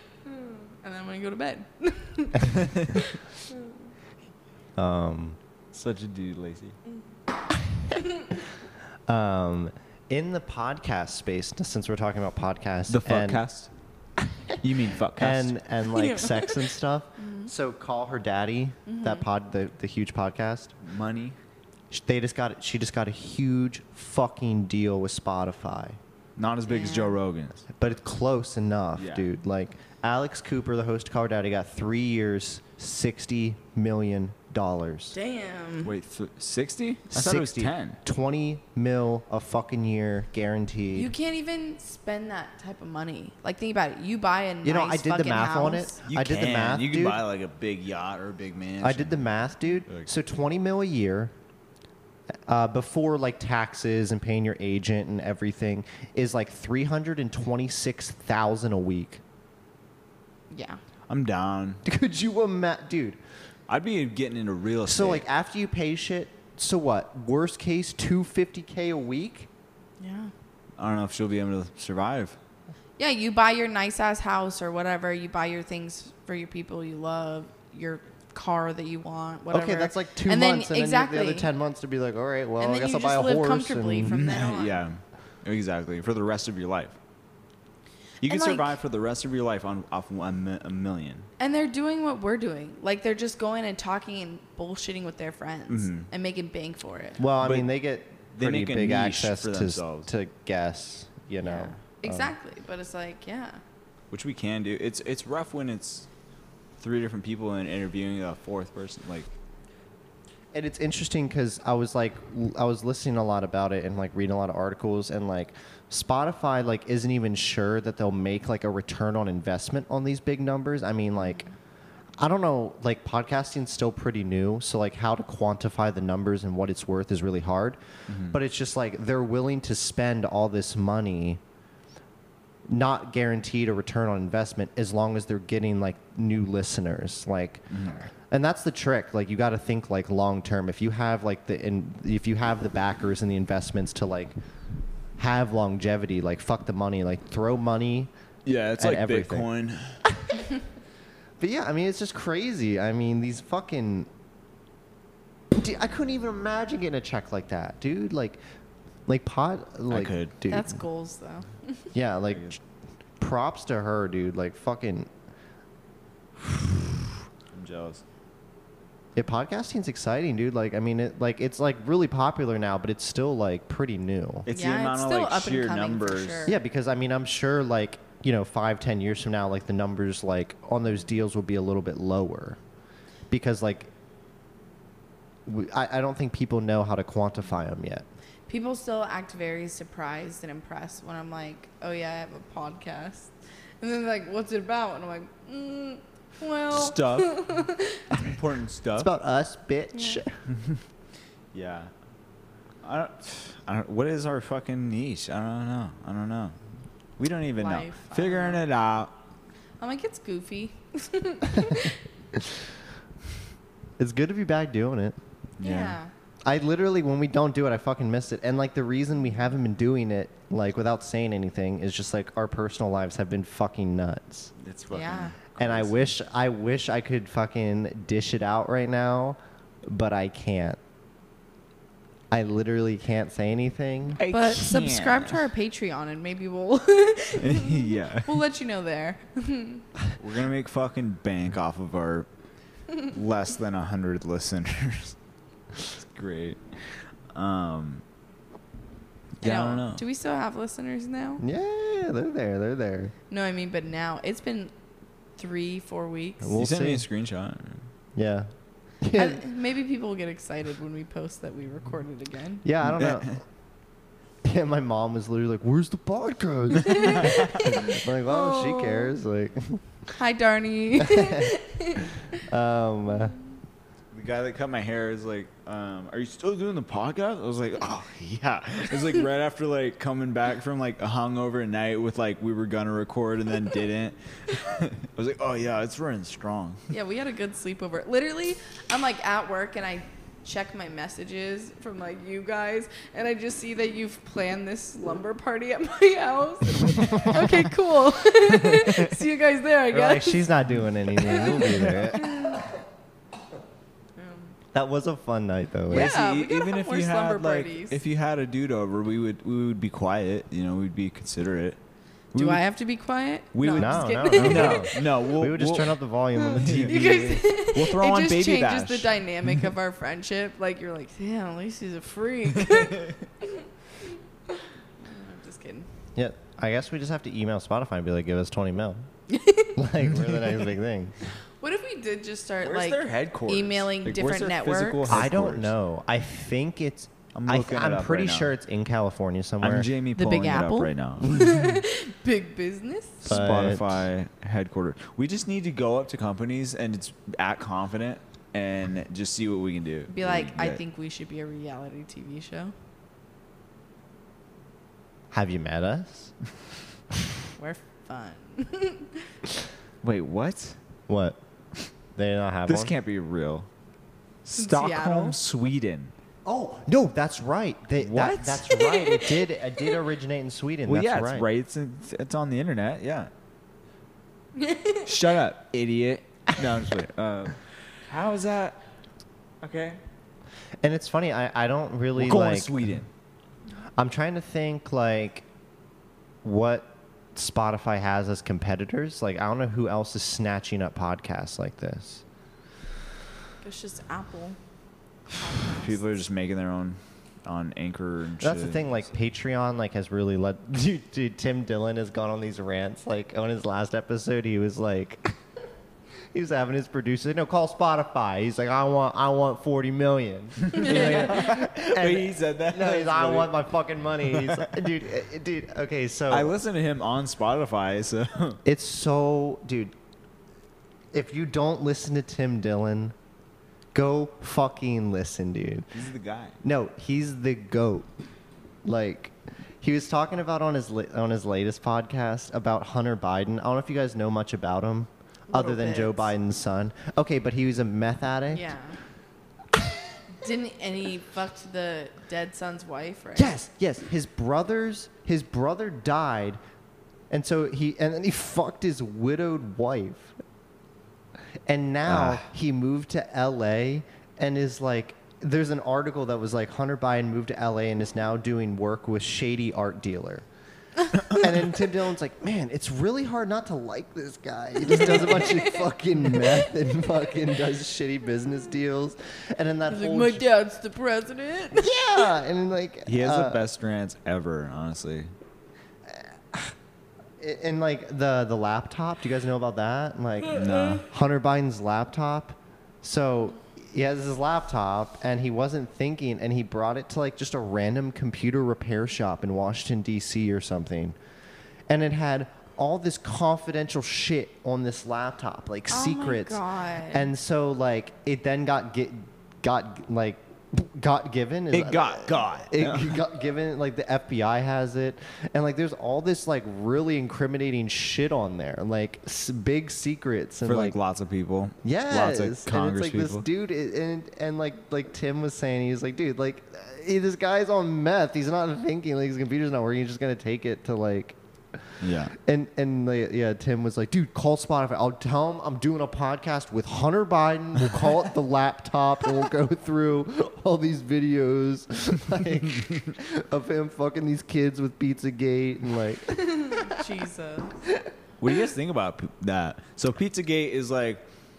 And then I'm gonna go to bed. Such a dude, Lacey. In the podcast space, since we're talking about podcasts, The fuckcast. You mean fuckcast? and like sex and stuff. So Call Her Daddy, that the huge podcast. Money. She just got a huge fucking deal with Spotify. Not as big as Joe Damn. Rogan's. But it's close enough, Yeah. dude. Like Alex Cooper, the host of Call Her Daddy, got 3 years, $60 million. Damn. Wait, 60? I thought it was 10. 20 mil a fucking year guaranteed. You can't even spend that type of money. Like, think about it. You buy a You know, nice I did the fucking math on house. it. I did the math, You can dude. buy like a big yacht or a big mansion. I did the math, dude. Like- So 20 mil a year, before like taxes and paying your agent and everything, is like 326,000 a week. Yeah. I'm down. Could you imagine, dude? I'd be getting into real estate. So like after you pay shit, so what? Worst case, $250K a week. Yeah. I don't know if she'll be able to survive. Yeah, you buy your nice ass house or whatever. You buy your things for your people you love, your car that you want, whatever. Okay, that's like 2 and months, then, and exactly. then the other 10 months to be like, all right, well, And I then guess you I'll buy a just live horse. comfortably and from then on. Yeah, exactly. For the rest of your life. You can And, like- survive for the rest of your life off a million. And they're doing what we're doing. Like, they're just going and talking and bullshitting with their friends and making bank for it. Well, I But mean, they get they pretty make a big niche access for themselves. to guests, you know. Yeah. Exactly. But it's like, yeah. Which we can do. It's rough when it's 3 different people and interviewing a 4th person. Like, And it's interesting because I was listening a lot about it and like reading a lot of articles, and like Spotify like isn't even sure that they'll make like a return on investment on these big numbers. I mean, like, I don't know, like podcasting's still pretty new, so like how to quantify the numbers and what it's worth is really hard. But it's just like they're willing to spend all this money, not guaranteed a return on investment, as long as they're getting like new listeners. Like, and that's the trick. Like, you got to think like long term. If you have like if you have the backers and the investments to like have longevity, like fuck the money, like throw money. yeah, it's And like everything. Bitcoin. But yeah, I mean, it's just crazy. I mean, these fucking. Dude, I couldn't even imagine getting a check like that, dude. Like like could. dude. That's goals, though. Yeah, like props to her, dude. Like fucking. I'm jealous. Yeah, podcasting's exciting, dude. Like, I mean, it's like really popular now, but it's still like pretty new. It's Yeah, the amount it's of still like up and sheer coming for numbers. sure. Yeah, because I mean, I'm sure like, you know, 5-10 years from now, like the numbers like on those deals will be a little bit lower, because like I don't think people know how to quantify them yet. People still act very surprised and impressed when I'm like, oh, yeah, I have a podcast. And then they're like, what's it about? And I'm like, well. Stuff. Important stuff. It's about us, bitch. Yeah. I don't. What is our fucking niche? I don't know. We don't even Life, know. I don't Figuring know. it out. I'm like, it's goofy. It's good to be back doing it. Yeah. I literally, when we don't do it, I fucking miss it. And like the reason we haven't been doing it, like without saying anything, is just like our personal lives have been fucking nuts. It's fucking. Yeah. And I crazy. wish I could fucking dish it out right now, but I can't. I literally can't say anything. I But can't. subscribe to our Patreon and maybe we'll Yeah. we'll let you know there. We're gonna make fucking bank off of our less than 100 listeners. It's great. Yeah, I don't know. Do we still have listeners now? Yeah, they're there. No, I mean, but now it's been 3-4 weeks. We'll you sent me a see. screenshot. Yeah. Yeah, Maybe people will get excited when we post that we recorded again. yeah, I don't know. Yeah, my mom was literally like, "Where's the podcast?" I'm like, well, she Oh. cares. Like, Hi, Darnie. The guy that cut my hair is like, "Are you still doing the podcast?" I was like, "Oh yeah." It was like right after like coming back from like a hungover night with like we were gonna record and then didn't. I was like, "Oh yeah, it's running strong." Yeah, we had a good sleepover. Literally, I'm like at work and I check my messages from like you guys and I just see that you've planned this slumber party at my house. I'm like, okay, cool. See you guys there, I we're like, guess. she's not doing anything. We'll be there. That was a fun night, though. Yeah. See, we gotta even have if more you slumber had like, parties. if you had a dude over, we would be quiet. You know, we'd be considerate. Do I have to be quiet? We would- I'm No, just kidding. No, We would just turn up the volume on the You TV. guys, We'll throw it on just Baby changes Bash. the dynamic of our friendship. Like you're like, damn, at least he's a freak. I'm just kidding. Yeah, I guess we just have to email Spotify and be like, give us 20 mil. Like, we're the next big thing. What if we did just start Where's like their headquarters? emailing Like, different where's their physical networks? I don't headquarters? know. I think it's. I'm looking it I'm up pretty right now. sure it's in California somewhere. I'm Jamie The pulling Big it Apple? up right now. Big business. But- Spotify headquarters. We just need to go up to companies and it's act confident and just see what we can do. Be What we like, can I get. think we should be a reality TV show. Have you met us? We're fun. Wait, what? What? They not have This one? can't be real. In Stockholm, Seattle? Sweden. Oh no, that's right. What? That's right. It did originate in Sweden. Well, that's yeah, right. it's right. It's on the internet. Yeah. Shut up, idiot. No, I'm just kidding. How is that? Okay. And it's funny. I don't really We're going like. to Sweden. I'm trying to think like what Spotify has as competitors. Like I don't know who else is snatching up podcasts like this. It's just Apple. People are just making their own on Anchor and That's shit. the thing. Like Patreon, like has really let. Dude, Tim Dillon has gone on these rants. Like on his last episode, he was like, he was having his producer, no, call Spotify. He's like, I want 40 million. Wait, he said that? No, he's, That's I funny. want my fucking money. He's like, dude. Okay, so I listen to him on Spotify, so it's so, dude. If you don't listen to Tim Dillon, go fucking listen, dude. he's the guy. No, he's the GOAT. Like, he was talking about on his latest podcast about Hunter Biden. I don't know if you guys know much about him, other Little than Joe bits. Biden's son. Okay, but he was a meth addict. Yeah. And he fucked the dead son's wife, right? Yes. His brother died, and so then he fucked his widowed wife. And now he moved to L.A. and is like, there's an article that was like Hunter Biden moved to L.A. and is now doing work with shady art dealer. And then Tim Dillon's like, man, it's really hard not to like this guy. He just does a bunch of fucking meth and fucking does shitty business deals. And then that He's like, whole my dad's the president. yeah, and like He has the best rants ever, honestly. And like the laptop. Do you guys know about that? Like No. Hunter Biden's laptop. So he has his laptop, and he wasn't thinking, and he brought it to like just a random computer repair shop in Washington D.C. or something, and it had all this confidential shit on this laptop, like Oh my secrets. God. And so like it then got given. Is It that- got. It got given, like the FBI has it, and like there's all this like really incriminating shit on there, like big secrets and For like lots of people. Lots of and Congress it's like people. this dude, and like Tim was saying, he's like, dude, like this guy's on meth. He's not thinking, like his computer's not working. He's just gonna take it to like. Yeah. And like, yeah, Tim was like, dude, call Spotify. I'll tell him I'm doing a podcast with Hunter Biden. We'll call it The Laptop, and we'll go through all these videos like of him fucking these kids with Pizzagate and like. Jesus. What do you guys think about that? So Pizzagate is like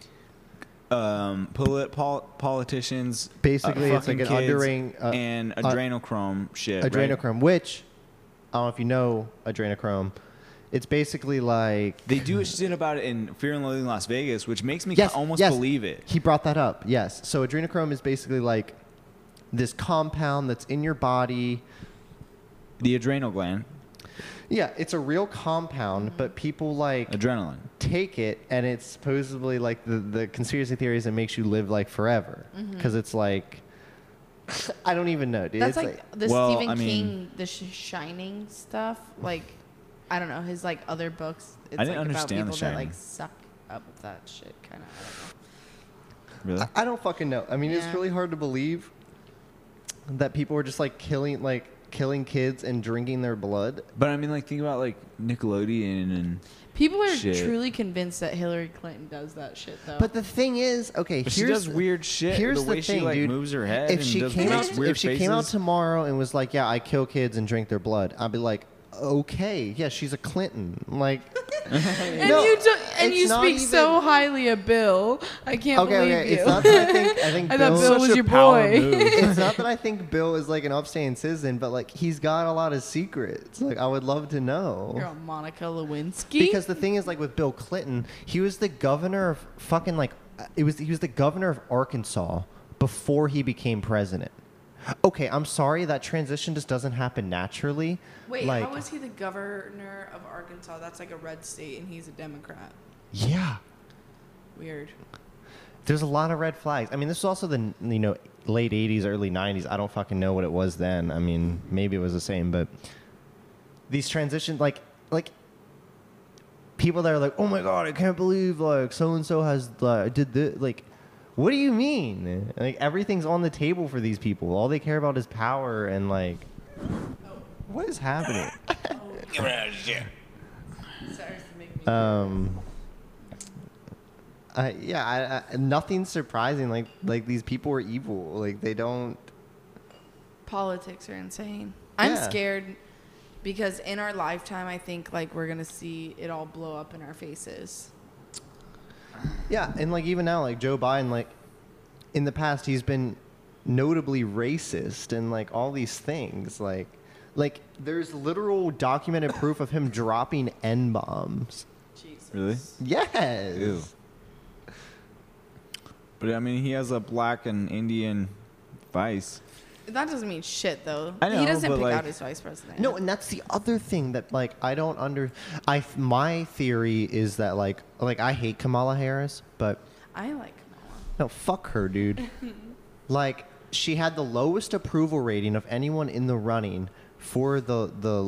politicians, Basically, it's like fucking an kids, underage, and adrenochrome shit. Right? Adrenochrome, which I don't know if you know adrenochrome. It's basically like They do shit about it in Fear and Loathing in Las Vegas, which makes me almost yes. believe it. He brought that up. Yes. So adrenochrome is basically like this compound that's in your body. The adrenal gland, Yeah, it's a real compound, but people like adrenaline. take it, and it's supposedly like the conspiracy theories that makes you live like forever, because it's like I don't even know, dude. That's It's like the Well, Stephen I mean- King, the Shining stuff. Like, I don't know, his like other books. It's I didn't like understand The about people that Shining. like suck up that shit, kind of. Really? I don't fucking know. I mean, it's Yeah. really hard to believe that people were just like killing, like killing kids and drinking their blood. But I mean, like, think about like Nickelodeon and. People are Shit. truly convinced that Hillary Clinton does that shit, though. But the thing is, okay, But she does weird shit. Here's the way the thing, she like dude. moves her head. If and she does came those out, weird if she came out faces. tomorrow and was like, "Yeah, I kill kids and drink their blood," I'd be like, "Okay, yeah, she's a Clinton." Like, and no, you it's not speak so even- highly of Bill. I can't believe you. It's not that I think I thought Bill. Bill Such was a your power boy. move. It's not that I think Bill is like an upstanding citizen, but like he's got a lot of secrets. Like I would love to know. Girl, Monica Lewinsky. Because the thing is, like with Bill Clinton, he was the governor of fucking like he was the governor of Arkansas before he became president. Okay, I'm sorry that transition just doesn't happen naturally. Wait, like, how was he the governor of Arkansas? That's like a red state, and he's a Democrat. yeah, Weird. there's a lot of red flags. I mean, this was also the late '80s, early '90s. I don't fucking know what it was then. I mean, maybe it was the same, but these transitions, like people that are like, "Oh my god, I can't believe like so and so has did this." Like, what do you mean? Like everything's on the table for these people. All they care about is power and like. What is happening? Sorry to make me. Nothing's surprising. Like these people are evil. Like they don't. Politics are insane. I'm Yeah. scared because in our lifetime, I think like we're gonna see it all blow up in our faces. Yeah, and like even now, like Joe Biden, like in the past, he's been notably racist and like all these things. Like there's literal documented proof of him dropping N-bombs. Jesus. Really? Yes. Ew. But I mean, he has a black and Indian vice. That doesn't mean shit though. I know, he doesn't but, pick like- out his vice president. No, and that's the other thing that like I don't my theory is that like I hate Kamala Harris, but I like Kamala. no, fuck her, dude. Like she had the lowest approval rating of anyone in the running for the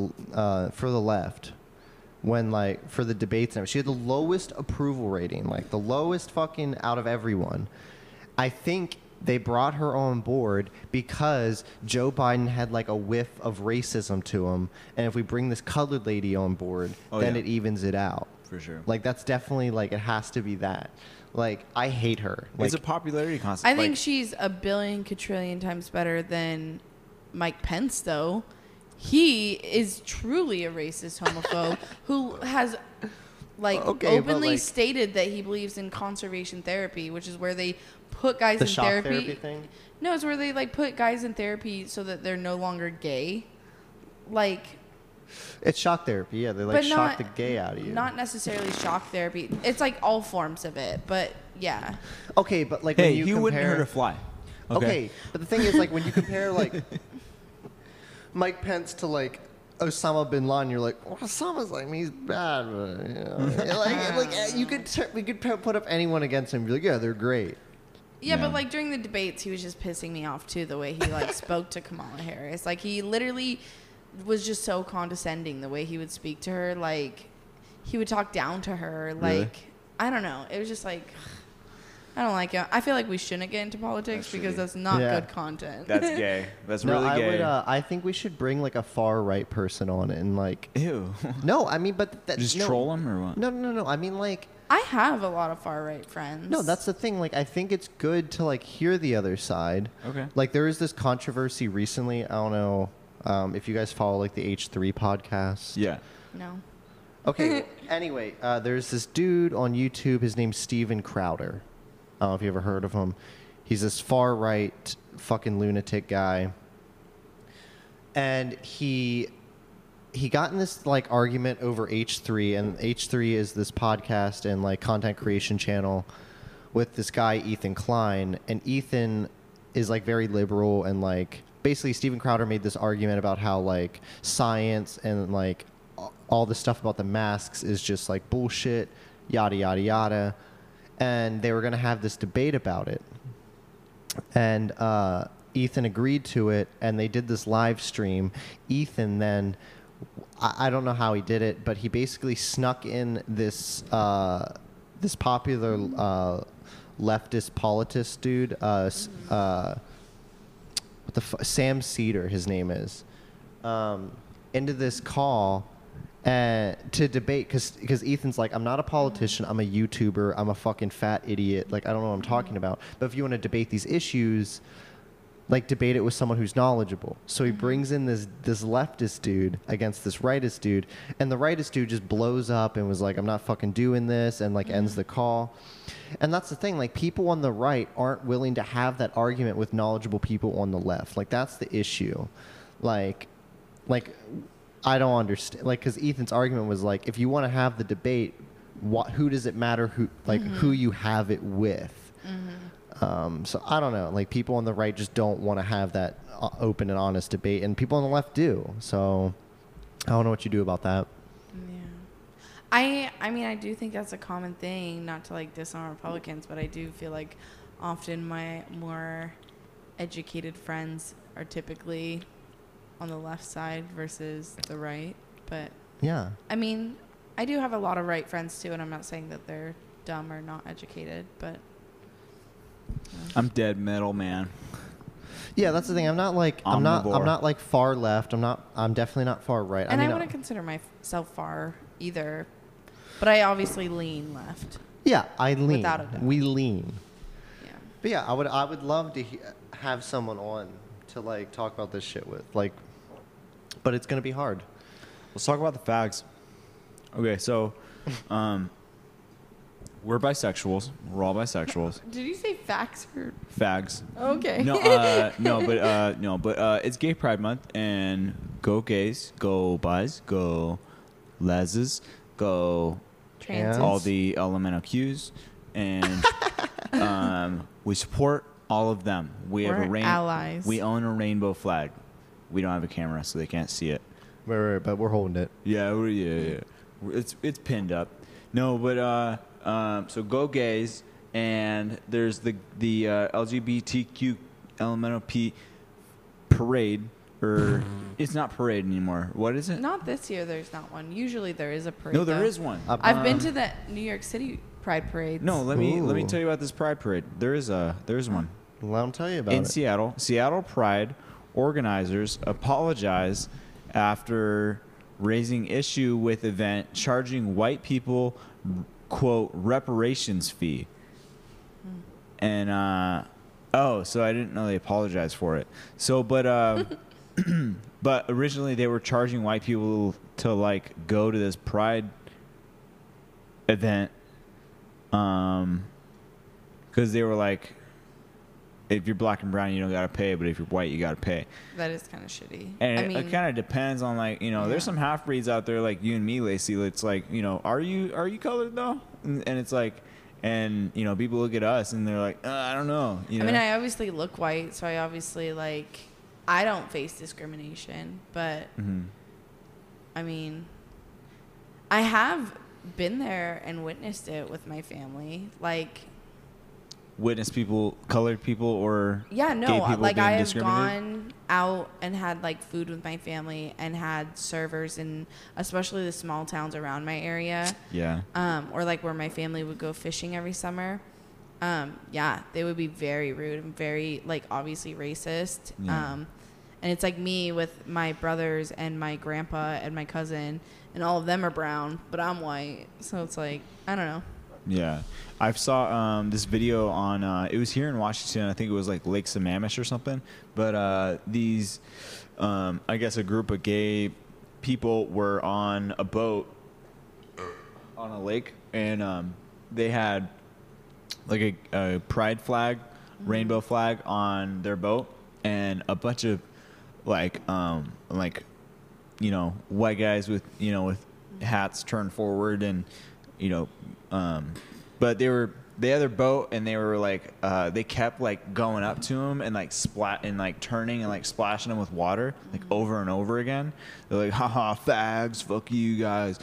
left when like for the debates and everything. She had the lowest approval rating, like the lowest fucking out of everyone. I think they brought her on board because Joe Biden had like a whiff of racism to him, and if we bring this colored lady on board, then yeah. it evens it out. For sure. Like that's definitely like it has to be that. Like I hate her. Like, It's a popularity concept. I think like, she's a billion quadrillion times better than Mike Pence, though. He is truly a racist homophobe who has, like, Okay, but, openly like- stated that he believes in conservation therapy, which is where they put guys the in shock therapy. therapy thing. No, it's where they like put guys in therapy so that they're no longer gay. Like, It's shock therapy. Yeah, they like but shock not the gay out of you. Not necessarily shock therapy. It's like all forms of it, but yeah. Okay, but like hey, when you he compare, wouldn't hurt a fly. Okay, but the thing is, like, when you compare, like, Mike Pence to, like, Osama bin Laden, you're like, well, Osama's like, he's bad, but, you know. We could put up anyone against him. You're like, yeah, they're great. Yeah, Yeah. but like during the debates, he was just pissing me off too. The way he like spoke to Kamala Harris, like he literally was just so condescending. The way he would speak to her, like he would talk down to her. Like Really? I don't know. It was just like I don't like it. I feel like we shouldn't get into politics because that's not Yeah. good content. That's gay. That's No, really I gay. would. I think we should bring like a far right person on and like. Ew. No, I mean, but that, Just no, troll him or what? No. I mean, like. I have a lot of far right friends. No, that's the thing. Like, I think it's good to like hear the other side. Okay. Like, there is this controversy recently. I don't know if you guys follow like the H3 podcast. Yeah. no. Okay. Anyway, there's this dude on YouTube. His name's Steven Crowder. I don't know if you ever heard of him. He's this far right fucking lunatic guy, and he got in this like argument over H3, and H3 is this podcast and like content creation channel with this guy Ethan Klein, and Ethan is like very liberal, and like basically Steven Crowder made this argument about how like science and like all the stuff about the masks is just like bullshit, yada yada yada, and they were gonna have this debate about it, and Ethan agreed to it, and they did this live stream. Ethan then, I don't know how he did it, but he basically snuck in this this popular leftist politics dude, Sam Cedar, his name is. into this call to debate because Ethan's like, I'm not a politician, I'm a YouTuber, I'm a fucking fat idiot, like I don't know what I'm talking about. But if you want to debate these issues, like debate it with someone who's knowledgeable. So he brings in this leftist dude against this rightist dude, and the rightist dude just blows up and was like, I'm not fucking doing this, and like ends the call. And that's the thing, like people on the right aren't willing to have that argument with knowledgeable people on the left. Like that's the issue. Like I don't understand, like, because Ethan's argument was like, if you want to have the debate, who does it matter who you have it with? So I don't know, like people on the right just don't want to have that open and honest debate, and people on the left do. So I don't know what you do about that. Yeah, I mean I do think that's a common thing, not to like diss on Republicans, but I do feel like often my more educated friends are typically on the left side versus the right. But yeah, I mean I do have a lot of right friends too, and I'm not saying that they're dumb or not educated, but I'm dead metal, man. yeah, that's the thing. I'm not like I'm not like far left. I'm definitely not far right. and I mean, I wouldn't consider myself far either, but I obviously lean left. yeah, I lean. Without a doubt. We lean. Yeah. But yeah, I would love to have someone on to like talk about this shit with, like, but it's gonna be hard. Let's talk about the fags. Okay, so we're bisexuals. We're all bisexuals. Did you say facts or Fags. okay? No, but it's Gay Pride Month, and go gays, go bis, go leses, go Transes. all the elemental Qs, and we support all of them. We have We're allies. We own a rainbow flag. We don't have a camera, so they can't see it. Right, but we're holding it. Yeah. It's pinned up. No, but so go gays, and there's the LGBTQ elemental P parade, or it's not parade anymore. What is it? Not this year. There's not one. Usually there is a parade. No, there though. is one. I've been to the New York City Pride parade. No, let me Ooh. tell you about this pride parade. There is one Let me tell you about in it. Seattle Pride organizers apologize after raising issue with event charging white people, quote, reparations fee. And so I didn't know they apologized for it. So but but originally they were charging white people to like go to this pride event because they were like, if you're black and brown, you don't gotta pay, but if you're white, you gotta pay. That is kind of shitty. And I mean, it kind of depends on, like, you know, yeah. there's some half breeds out there like you and me, Lacey. It's like, you know, are you colored though? And it's like, and you know, people look at us and they're like, I don't know. You know? I mean, I obviously look white, so I obviously like I don't face discrimination, but I mean, I have been there and witnessed it with my family, like. Witness people, colored people, or Yeah, no, gay people like being I have discriminated? gone out and had like food with my family and had servers in especially the small towns around my area. Yeah. Or like where my family would go fishing every summer. Yeah, they would be very rude and very like obviously racist. Yeah. And it's like me with my brothers and my grandpa and my cousin, and all of them are brown, but I'm white. So it's like, I don't know. Yeah, I saw this video on. It was here in Washington. I think it was like Lake Sammamish or something. But these, I guess, a group of gay people were on a boat on a lake, and they had like a pride flag, rainbow flag on their boat, and a bunch of like you know, white guys with hats turned forward, and you know. But they had their boat, and they were like, they kept like going up to him and like turning and like splashing him with water like over and over again. They're like, haha, fags, fuck you guys.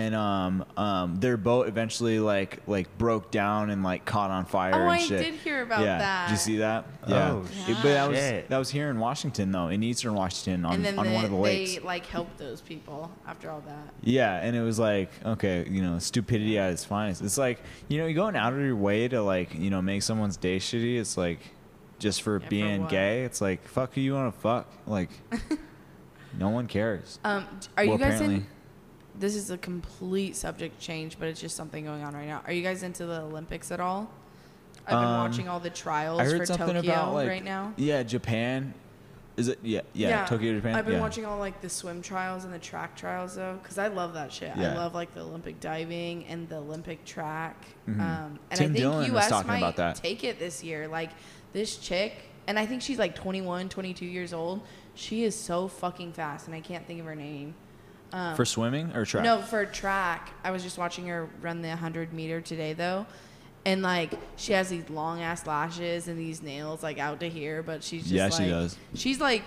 And their boat eventually like broke down and like caught on fire Oh, and I shit. did hear about yeah. that. Did you see that? Yeah. Oh, But shit. that was here in Washington though, in Eastern Washington on And then one of the lakes. they like helped those people after all that. Yeah, and it was like, okay, you know, stupidity at its finest. It's like, you know, you're going out of your way to like, you know, make someone's day shitty. It's like, just for Yeah, for being what? gay. It's like, fuck who you want to fuck. Like, No one cares. Are Well, you guys apparently. in? This is a complete subject change, but it's just something going on right now. Are you guys into the Olympics at all? I've been watching all the trials I heard for something Tokyo about like right now. Yeah, Japan. Is it? Yeah. Tokyo, Japan. I've been yeah. watching all like the swim trials and the track trials though, because I love that shit. Yeah. I love like the Olympic diving and the Olympic track. Mhm. And Tim I think Dillon was U.S. talking might about that. take it this year. Like this chick, and I think she's like 21, 22 years old. She is so fucking fast, and I can't think of her name. For swimming or track? No, for track. I was just watching her run the 100-meter today, though. And, like, she has these long-ass lashes and these nails, like, out to here. But she's just, Yeah, like... she does. She's, like,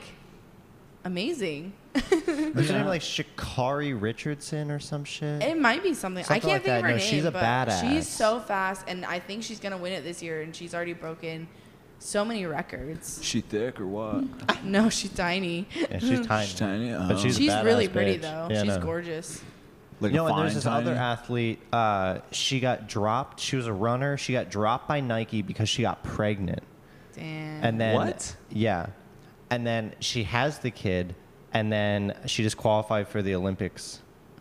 amazing. What's her name? Like Sha'Carri Richardson or some shit? It might be something. I Something can't like think that. of her No, name, she's a but badass. she's so fast. And I think she's going to win it this year. And she's already broken so many records. She thick or what? No, she's tiny. Yeah, she's tiny. She's tiny. But she's a She's really badass pretty, bitch. though. Yeah, She's no. gorgeous. Like You know, a and there's fine this tiny? other athlete. She got dropped. She was a runner. She got dropped by Nike because she got pregnant. Damn. And then What? Yeah, and then she has the kid, and then she just qualified for the Olympics.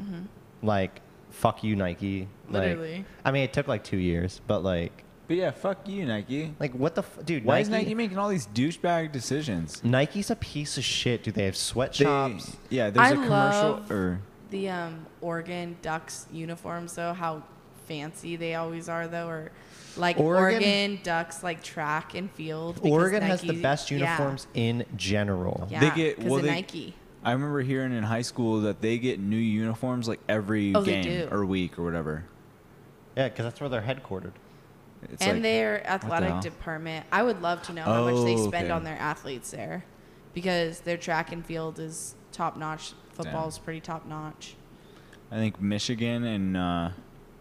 Like, fuck you, Nike. Like, Literally. I mean, it took like 2 years, but like, But yeah, fuck you, Nike. what the dude? Why is Nike making all these douchebag decisions? Nike's a piece of shit. Dude, they have They, sweatshops. yeah, there's I a commercial love- or The Oregon Ducks uniforms, though, how fancy they always are, though, or like Oregon Ducks, like track and field. because Oregon has the Nike- best yeah. uniforms in general. Yeah, They get- 'cause well, of they- Nike. I remember hearing in high school that they get new uniforms like every Oh, they game do. or week or whatever. Yeah, because that's where they're headquartered. It's And like, their the athletic hell? department, I would love to know how much they Oh, spend okay. on their athletes there, because their track and field is top notch. Football Damn. is pretty top notch. I think Michigan and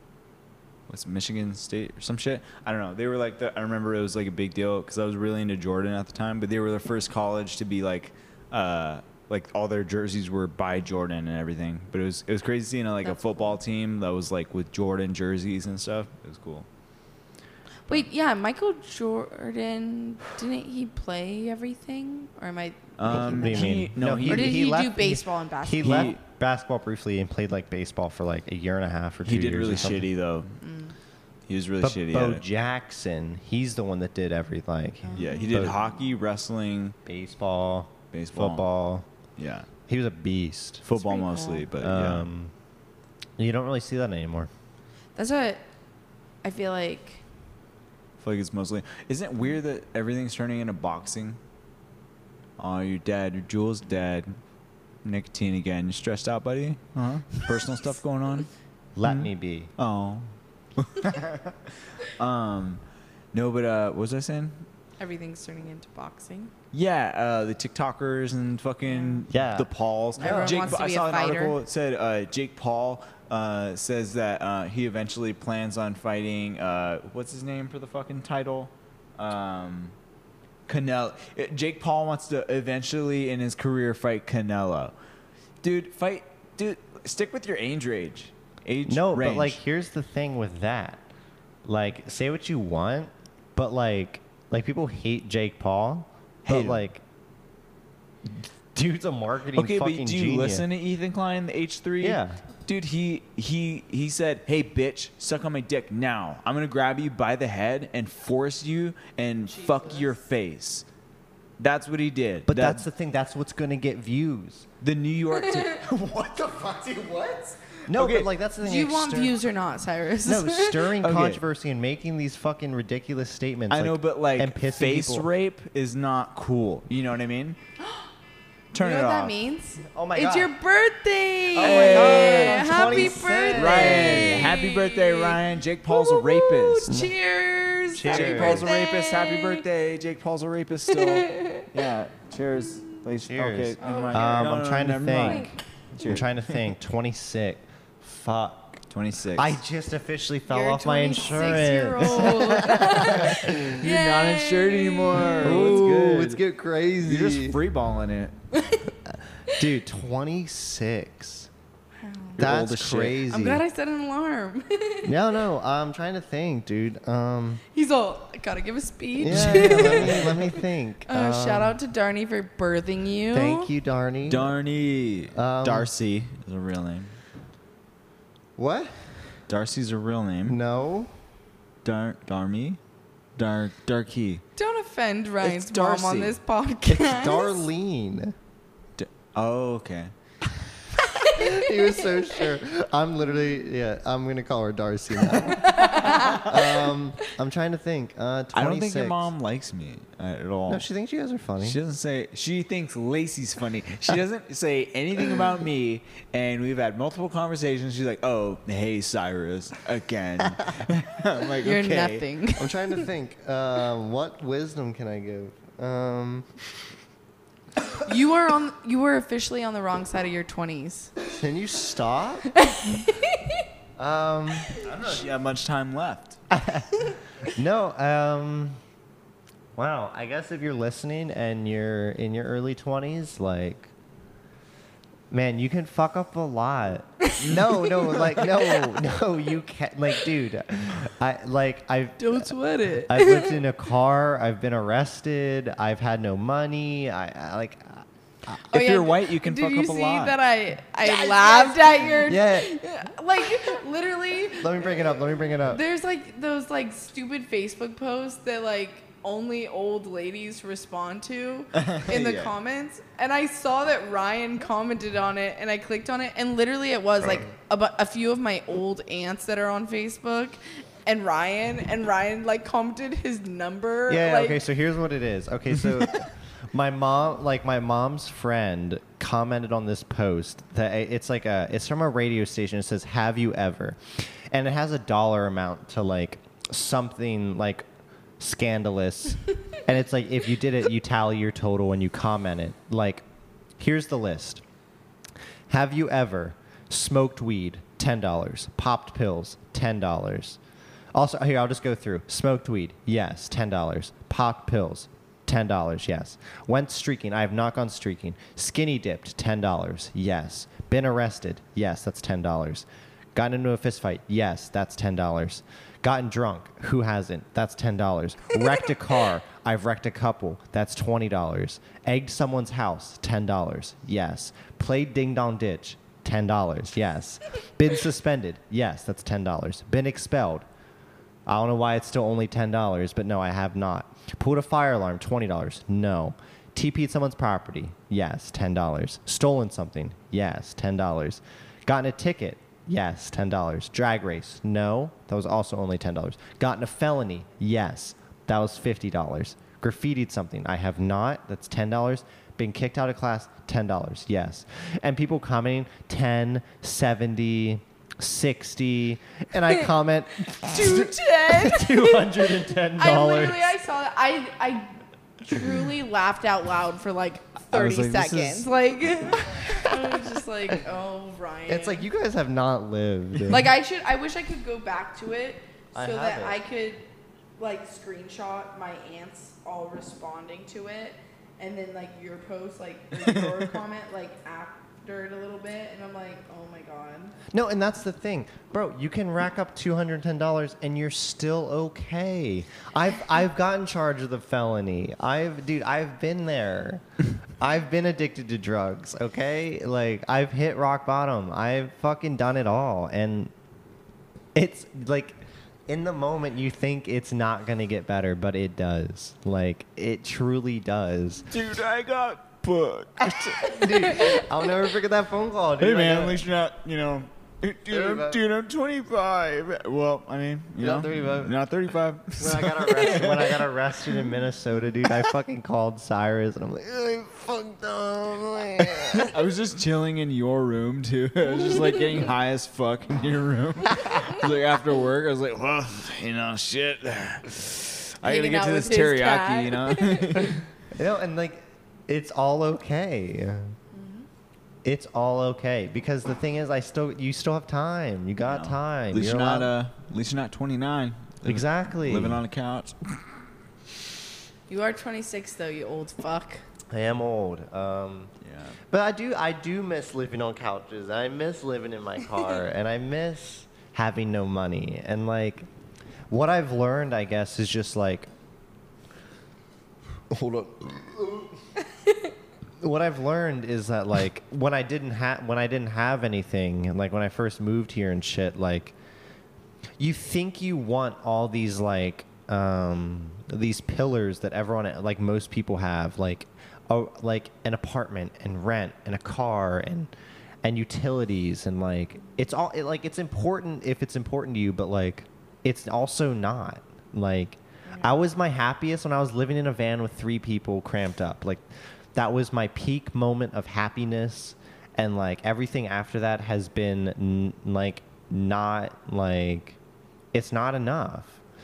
what's Michigan State or some shit. I don't know. They were like I remember it was like a big deal because I was really into Jordan at the time. But they were the first college to be like all their jerseys were by Jordan and everything. But it was crazy seeing like That's a football team that was like with Jordan jerseys and stuff. It was cool. Wait, yeah, Michael Jordan, didn't he play everything? Or am I What do you making mean? No, Or did he do left- baseball and He basketball? left basketball briefly and played like baseball for like a year and a half or 2 He years. did really or something. shitty though. Mm. He was really But shitty Bo at it. Jackson, he's the one that did every like Yeah, he did Bo- hockey, wrestling, baseball, baseball. football. Yeah, He was a beast. football pretty mostly, cool. but yeah. You don't really see that anymore. That's what I feel like. I feel like it's mostly. Isn't it weird that everything's turning into boxing? Oh, you're dead. Your Jules dead. Nicotine again. You stressed out, buddy? Huh? Personal stuff going on? Let me be. Oh. No, but what was I saying? Everything's turning into boxing. Yeah, the TikTokers and fucking Yeah. the Pauls. Everyone wants to I be saw a an fighter. article that said Jake Paul says that he eventually plans on fighting what's his name for the fucking title? Canelo. Jake Paul wants to eventually in his career fight Canelo. Dude, stick with your age range. No, range. but like here's the thing with that. Like say what you want, but like people hate Jake Paul, Hate but him. like dude's a marketing Okay, but fucking do you genius. listen to Ethan Klein, the H3? Yeah. Dude, he said, "Hey, bitch, suck on my dick now. I'm gonna grab you by the head and force you and fuck your face." That's what he did. But that's the thing. That's what's gonna get views. the New York. What the fuck? What? No, Okay. but like that's the thing. Do you like, want views or not, Cyrus? No, stirring Okay. controversy and making these fucking ridiculous statements. I know, but like and pissing face people. rape is not cool. You know what I mean? Turn You know it what off. that means? Oh my It's God. your birthday! Oh my Hey. God, I'm Happy 26. birthday! Ryan, happy birthday, Ryan. Jake Paul's a Woo, woo, woo. rapist. Cheers! Cheers. Happy Jake Paul's a birthday. rapist. Happy birthday. Jake Paul's a rapist still. Yeah. Cheers. Please. Cheers. Okay. Never mind. I'm trying to never think. mind. I'm Cheers. trying to think. 26. Fuck. 26. I just officially fell You're off my insurance. 26-year-old. You're not insured anymore. Ooh, What's good? let's get crazy. You're just freeballing it. Dude, 26. That's old as shit. crazy. I'm glad I set an alarm. No, I'm trying to think, dude. He's all, I gotta give a speech. Yeah, let me think. Shout out to Darnie for birthing you. Thank you, Darnie. Darnie. Darcy is a real name. What? Darcy's a real name. No. Darmy? Darky. Don't offend Ryan's It's mom Darcy. on this podcast. It's Darlene. Oh, okay. He was so sure. I'm gonna call her Darcy now. I'm trying to think. 26. I don't think your mom likes me at all. No, she thinks you guys are funny. She doesn't say. She thinks Lacey's funny. She doesn't say anything about me, and we've had multiple conversations. She's like, "Oh, hey, Cyrus, again." I'm like, You're okay. nothing. I'm trying to think. What wisdom can I give? You were officially on the wrong side of your 20s. Can you stop? I don't know if you have much time left. No. Wow. I guess if you're listening and you're in your early 20s, like, man, you can fuck up a lot. No, you can't. Like, dude, I've Don't sweat it. I've lived in a car. I've been arrested. I've had no money. If you're white, you can fuck up a lot. Did you see that I laughed at your... Yeah. Like, literally... Let me bring it up. There's, like, those, like, stupid Facebook posts that, like, only old ladies respond to in the comments. And I saw that Ryan commented on it, and I clicked on it, and literally it was, like, a few of my old aunts that are on Facebook. And Ryan, like, commented his number. Yeah, like, okay, so here's what it is. Okay, so my mom's friend commented on this post that it's from a radio station. It says, "Have you ever?" And it has a dollar amount to, like, something like scandalous. And it's like, if you did it, you tally your total and you comment it. Like, here's the list. Have you ever smoked weed? $10. Popped pills? $10. Also, here, I'll just go through. Smoked weed? Yes, $10. Popped pills? $10, yes. Went streaking? I have not gone streaking. Skinny dipped? $10, yes. Been arrested? Yes, that's $10. Gotten into a fist fight? Yes, that's $10. Gotten drunk? Who hasn't? That's $10. Wrecked a car? I've wrecked a couple. That's $20. Egged someone's house? $10, yes. Played ding dong ditch? $10, yes. Been suspended? Yes, that's $10. Been expelled? I don't know why it's still only $10, but no, I have not. Pulled a fire alarm? $20, no. TP'd someone's property? Yes, $10. Stolen something? Yes, $10. Gotten a ticket? Yes, $10. Drag race? No, that was also only $10. Gotten a felony? Yes, that was $50. Graffitied something? I have not, that's $10. Been kicked out of class? $10, yes. And people commenting 10, 70, 60, and I comment 210. $210. I saw that. I truly laughed out loud for like 30 like, seconds. Like, I was just like, oh, Ryan. It's like, you guys have not lived. Like, I wish I could go back to it so that I could like screenshot my aunts all responding to it, and then like your post, like or your comment, like after it a little bit, and I'm like, oh my god. No, and that's the thing, bro. You can rack up $210 and you're still okay. I've gotten charged with a felony. I've been there. I've been addicted to drugs. Okay, like I've hit rock bottom. I've fucking done it all, and it's like, in the moment you think it's not gonna get better, but it does. Like, it truly does. Dude, I got booked. Dude, I'll never forget that phone call, dude. Hey man, at least you're not, dude, I'm 25. Well, I mean, Not 35. Not 35. When I got arrested in Minnesota, dude, I fucking called Cyrus and I'm like, I fucked up. I was just chilling in your room too. I was just like getting high as fuck in your room. I was like, after work, I was like, well, shit. I gotta Hanging get out to with this his teriyaki, cat. And like, it's all okay. It's all okay, because the thing is, you still have time. You got time. At least you're not 29. Exactly. Living on a couch. You are 26 though, you old fuck. I am old. Yeah. But I do miss living on couches. I miss living in my car, and I miss having no money. And like, what I've learned, I guess, is just like, hold up. What I've learned is that like when I didn't have anything, and like when I first moved here and shit, like, you think you want all these like these pillars that everyone, like most people have, like an apartment and rent and a car and utilities, and like it's all it's important if it's important to you, but like it's also not. Like, I was my happiest when I was living in a van with 3 people cramped up. Like, that was my peak moment of happiness, and like everything after that has been not like, it's not enough.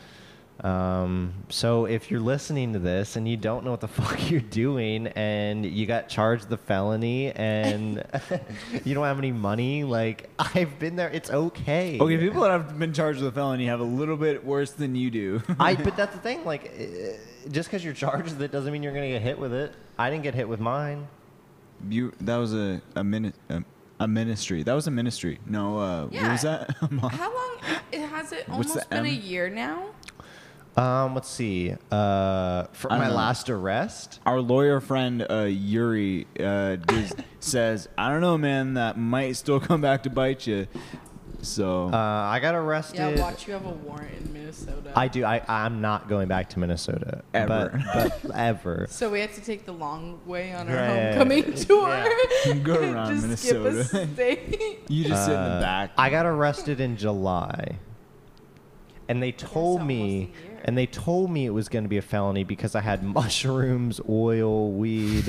So if you're listening to this and you don't know what the fuck you're doing, and you got charged the felony, and you don't have any money, like, I've been there. It's okay. Okay, people that have been charged with a felony have a little bit worse than you do. But that's the thing. Like, just because you're charged with it doesn't mean you're gonna get hit with it. I didn't get hit with mine. That was a ministry. That was a ministry. No, Yeah. what was that? How long has it What's almost the been a M? year now? Let's see. For I don't my know. last arrest, Our lawyer friend Yuri says, I don't know, man, that might still come back to bite you. So I got arrested. Yeah, watch, you have a warrant in Minnesota. I do. I'm not going back to Minnesota Ever. But ever. So we have to take the long way on our Right. homecoming tour. Go around Just skip Minnesota. a state. You just sit in the back. I got arrested in July, and they told almost me, a year. and they told me it was going to be a felony because I had mushrooms, oil, weed,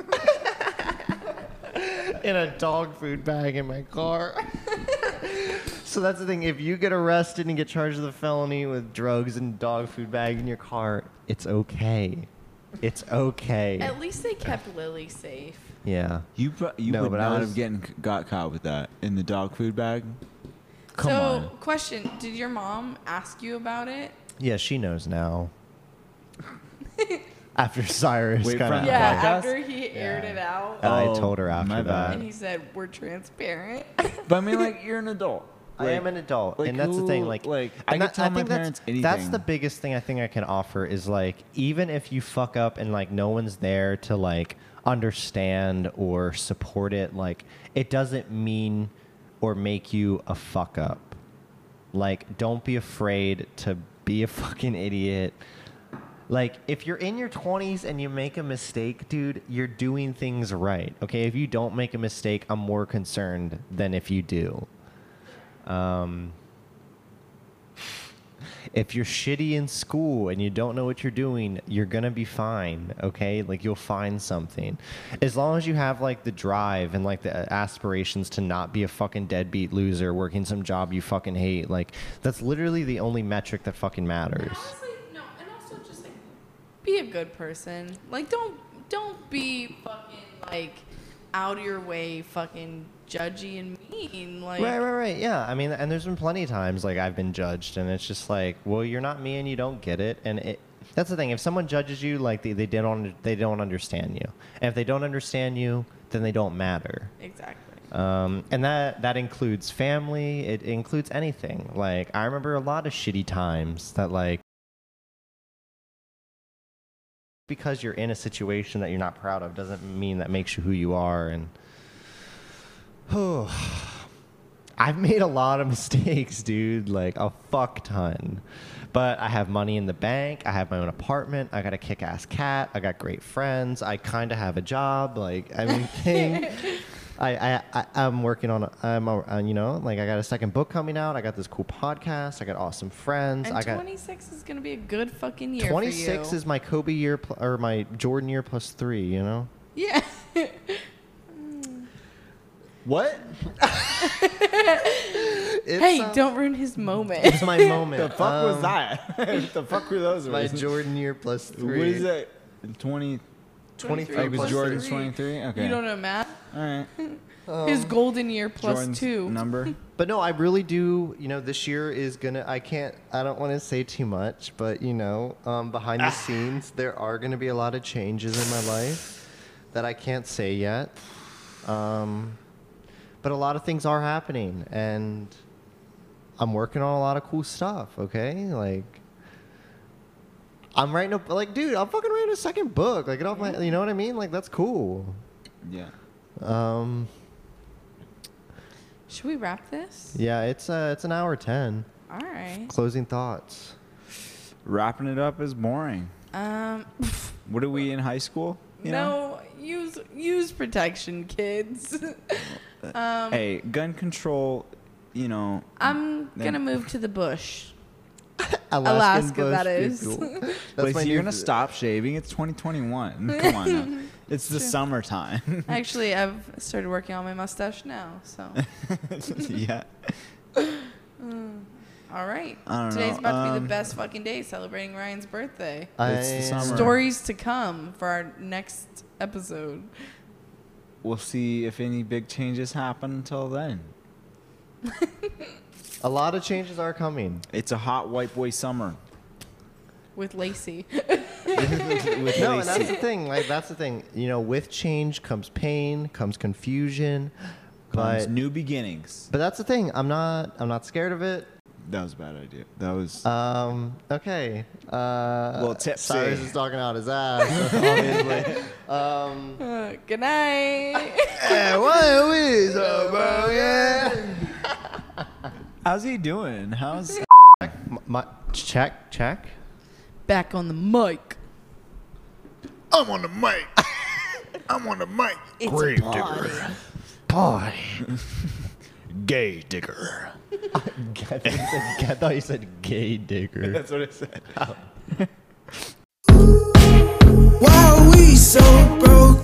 in a dog food bag in my car. So that's the thing. If you get arrested and get charged with a felony with drugs and dog food bag in your car, it's okay. It's okay. At least they kept Lily safe. Yeah. You No, would but I not was- have got caught with that in the dog food bag. Come so, on. question, did your mom ask you about it? Yeah, she knows now. After Cyrus Wait, kind of. from- Yeah, podcast? after he aired it out. I Oh, told her after my that. bad. And he said, we're transparent. But I mean, like, you're an adult. I am an adult, like, and that's the thing. who- Like, I and could tell my think that's- parents anything. That's the biggest thing I think I can offer is like, even if you fuck up and like no one's there to like understand or support it, like it doesn't mean or make you a fuck up. Like, don't be afraid to be a fucking idiot. Like, if you're in your 20s and you make a mistake, dude, you're doing things right. Okay, if you don't make a mistake, I'm more concerned than if you do. If you're shitty in school and you don't know what you're doing, you're gonna be fine, okay? Like, you'll find something. As long as you have, like, the drive and, like, the aspirations to not be a fucking deadbeat loser working some job you fucking hate, like, that's literally the only metric that fucking And matters. honestly, no, and also just like, be a good person. Like, don't be fucking like out of your way, fucking judgy and mean. Like, Right. Yeah. I mean, and there's been plenty of times like I've been judged, and it's just like, well, you're not me, and you don't get it. And that's the thing. If someone judges you, like they don't understand you. And if they don't understand you, then they don't matter. exactly. And that includes family. It includes anything. Like, I remember a lot of shitty times that, like, because you're in a situation that you're not proud of doesn't mean that makes you who you are. And I've made a lot of mistakes, dude, like a fuck ton. But I have money in the bank. I have my own apartment. I got a kick-ass cat. I got great friends. I kind of have a job. Like, I mean, I'm working on, you know, like, I got a second book coming out. I got this cool podcast. I got awesome friends. And I got 26 is gonna be a good fucking year. 26 for you. is my Kobe year or my Jordan year plus 3. You know. Yeah. What? Hey, don't ruin his moment. It's my moment. The fuck was that? The fuck were those? My words? Jordan year plus 3. What is that? 20. 23 Oh, because plus Jordan's 3. 23. Okay. You don't know math? All right. His golden year plus Jordan's 2. number. But no, I really do. You know, this year is gonna. I don't want to say too much, but you know, behind the scenes, there are gonna be a lot of changes in my life. that I can't say yet. But a lot of things are happening, and I'm working on a lot of cool stuff, okay? Like, I'm writing dude, I'm fucking writing a second book. Like, get off my, you know what I mean? Like, that's cool. Yeah. Should we wrap this? Yeah, it's an hour 10. All right. Closing thoughts. Wrapping it up is boring. What are we in high school? You know? Use protection, kids. Hey, gun control, you know. I'm gonna move to the bush. Alaskan Alaska, that bush is. people. Wait, so my you're new- gonna stop shaving? It's 2021. Come on now. It's the summertime. Actually, I've started working on my mustache now. So, Yeah. all right. I don't Today's know. about to be the best fucking day celebrating Ryan's birthday. It's the summer. Stories to come for our next episode. We'll see if any big changes happen until then. A lot of changes are coming. It's a hot white boy summer. With Lacey. With No, and that's Lacey. the thing. Like, that's the thing. You know, with change comes pain, comes confusion. Comes But new beginnings. but that's the thing. I'm not scared of it. That was a bad idea. That was. Okay. tipsy. Cyrus is talking out his ass, obviously. Good night. How's he doing? How's. Check. Back on the mic. I'm on the mic. I'm on the mic. It's Grave a party. digger. Boy. Gay digger. I thought you said gay digger. That's what it said. Why are we so broke?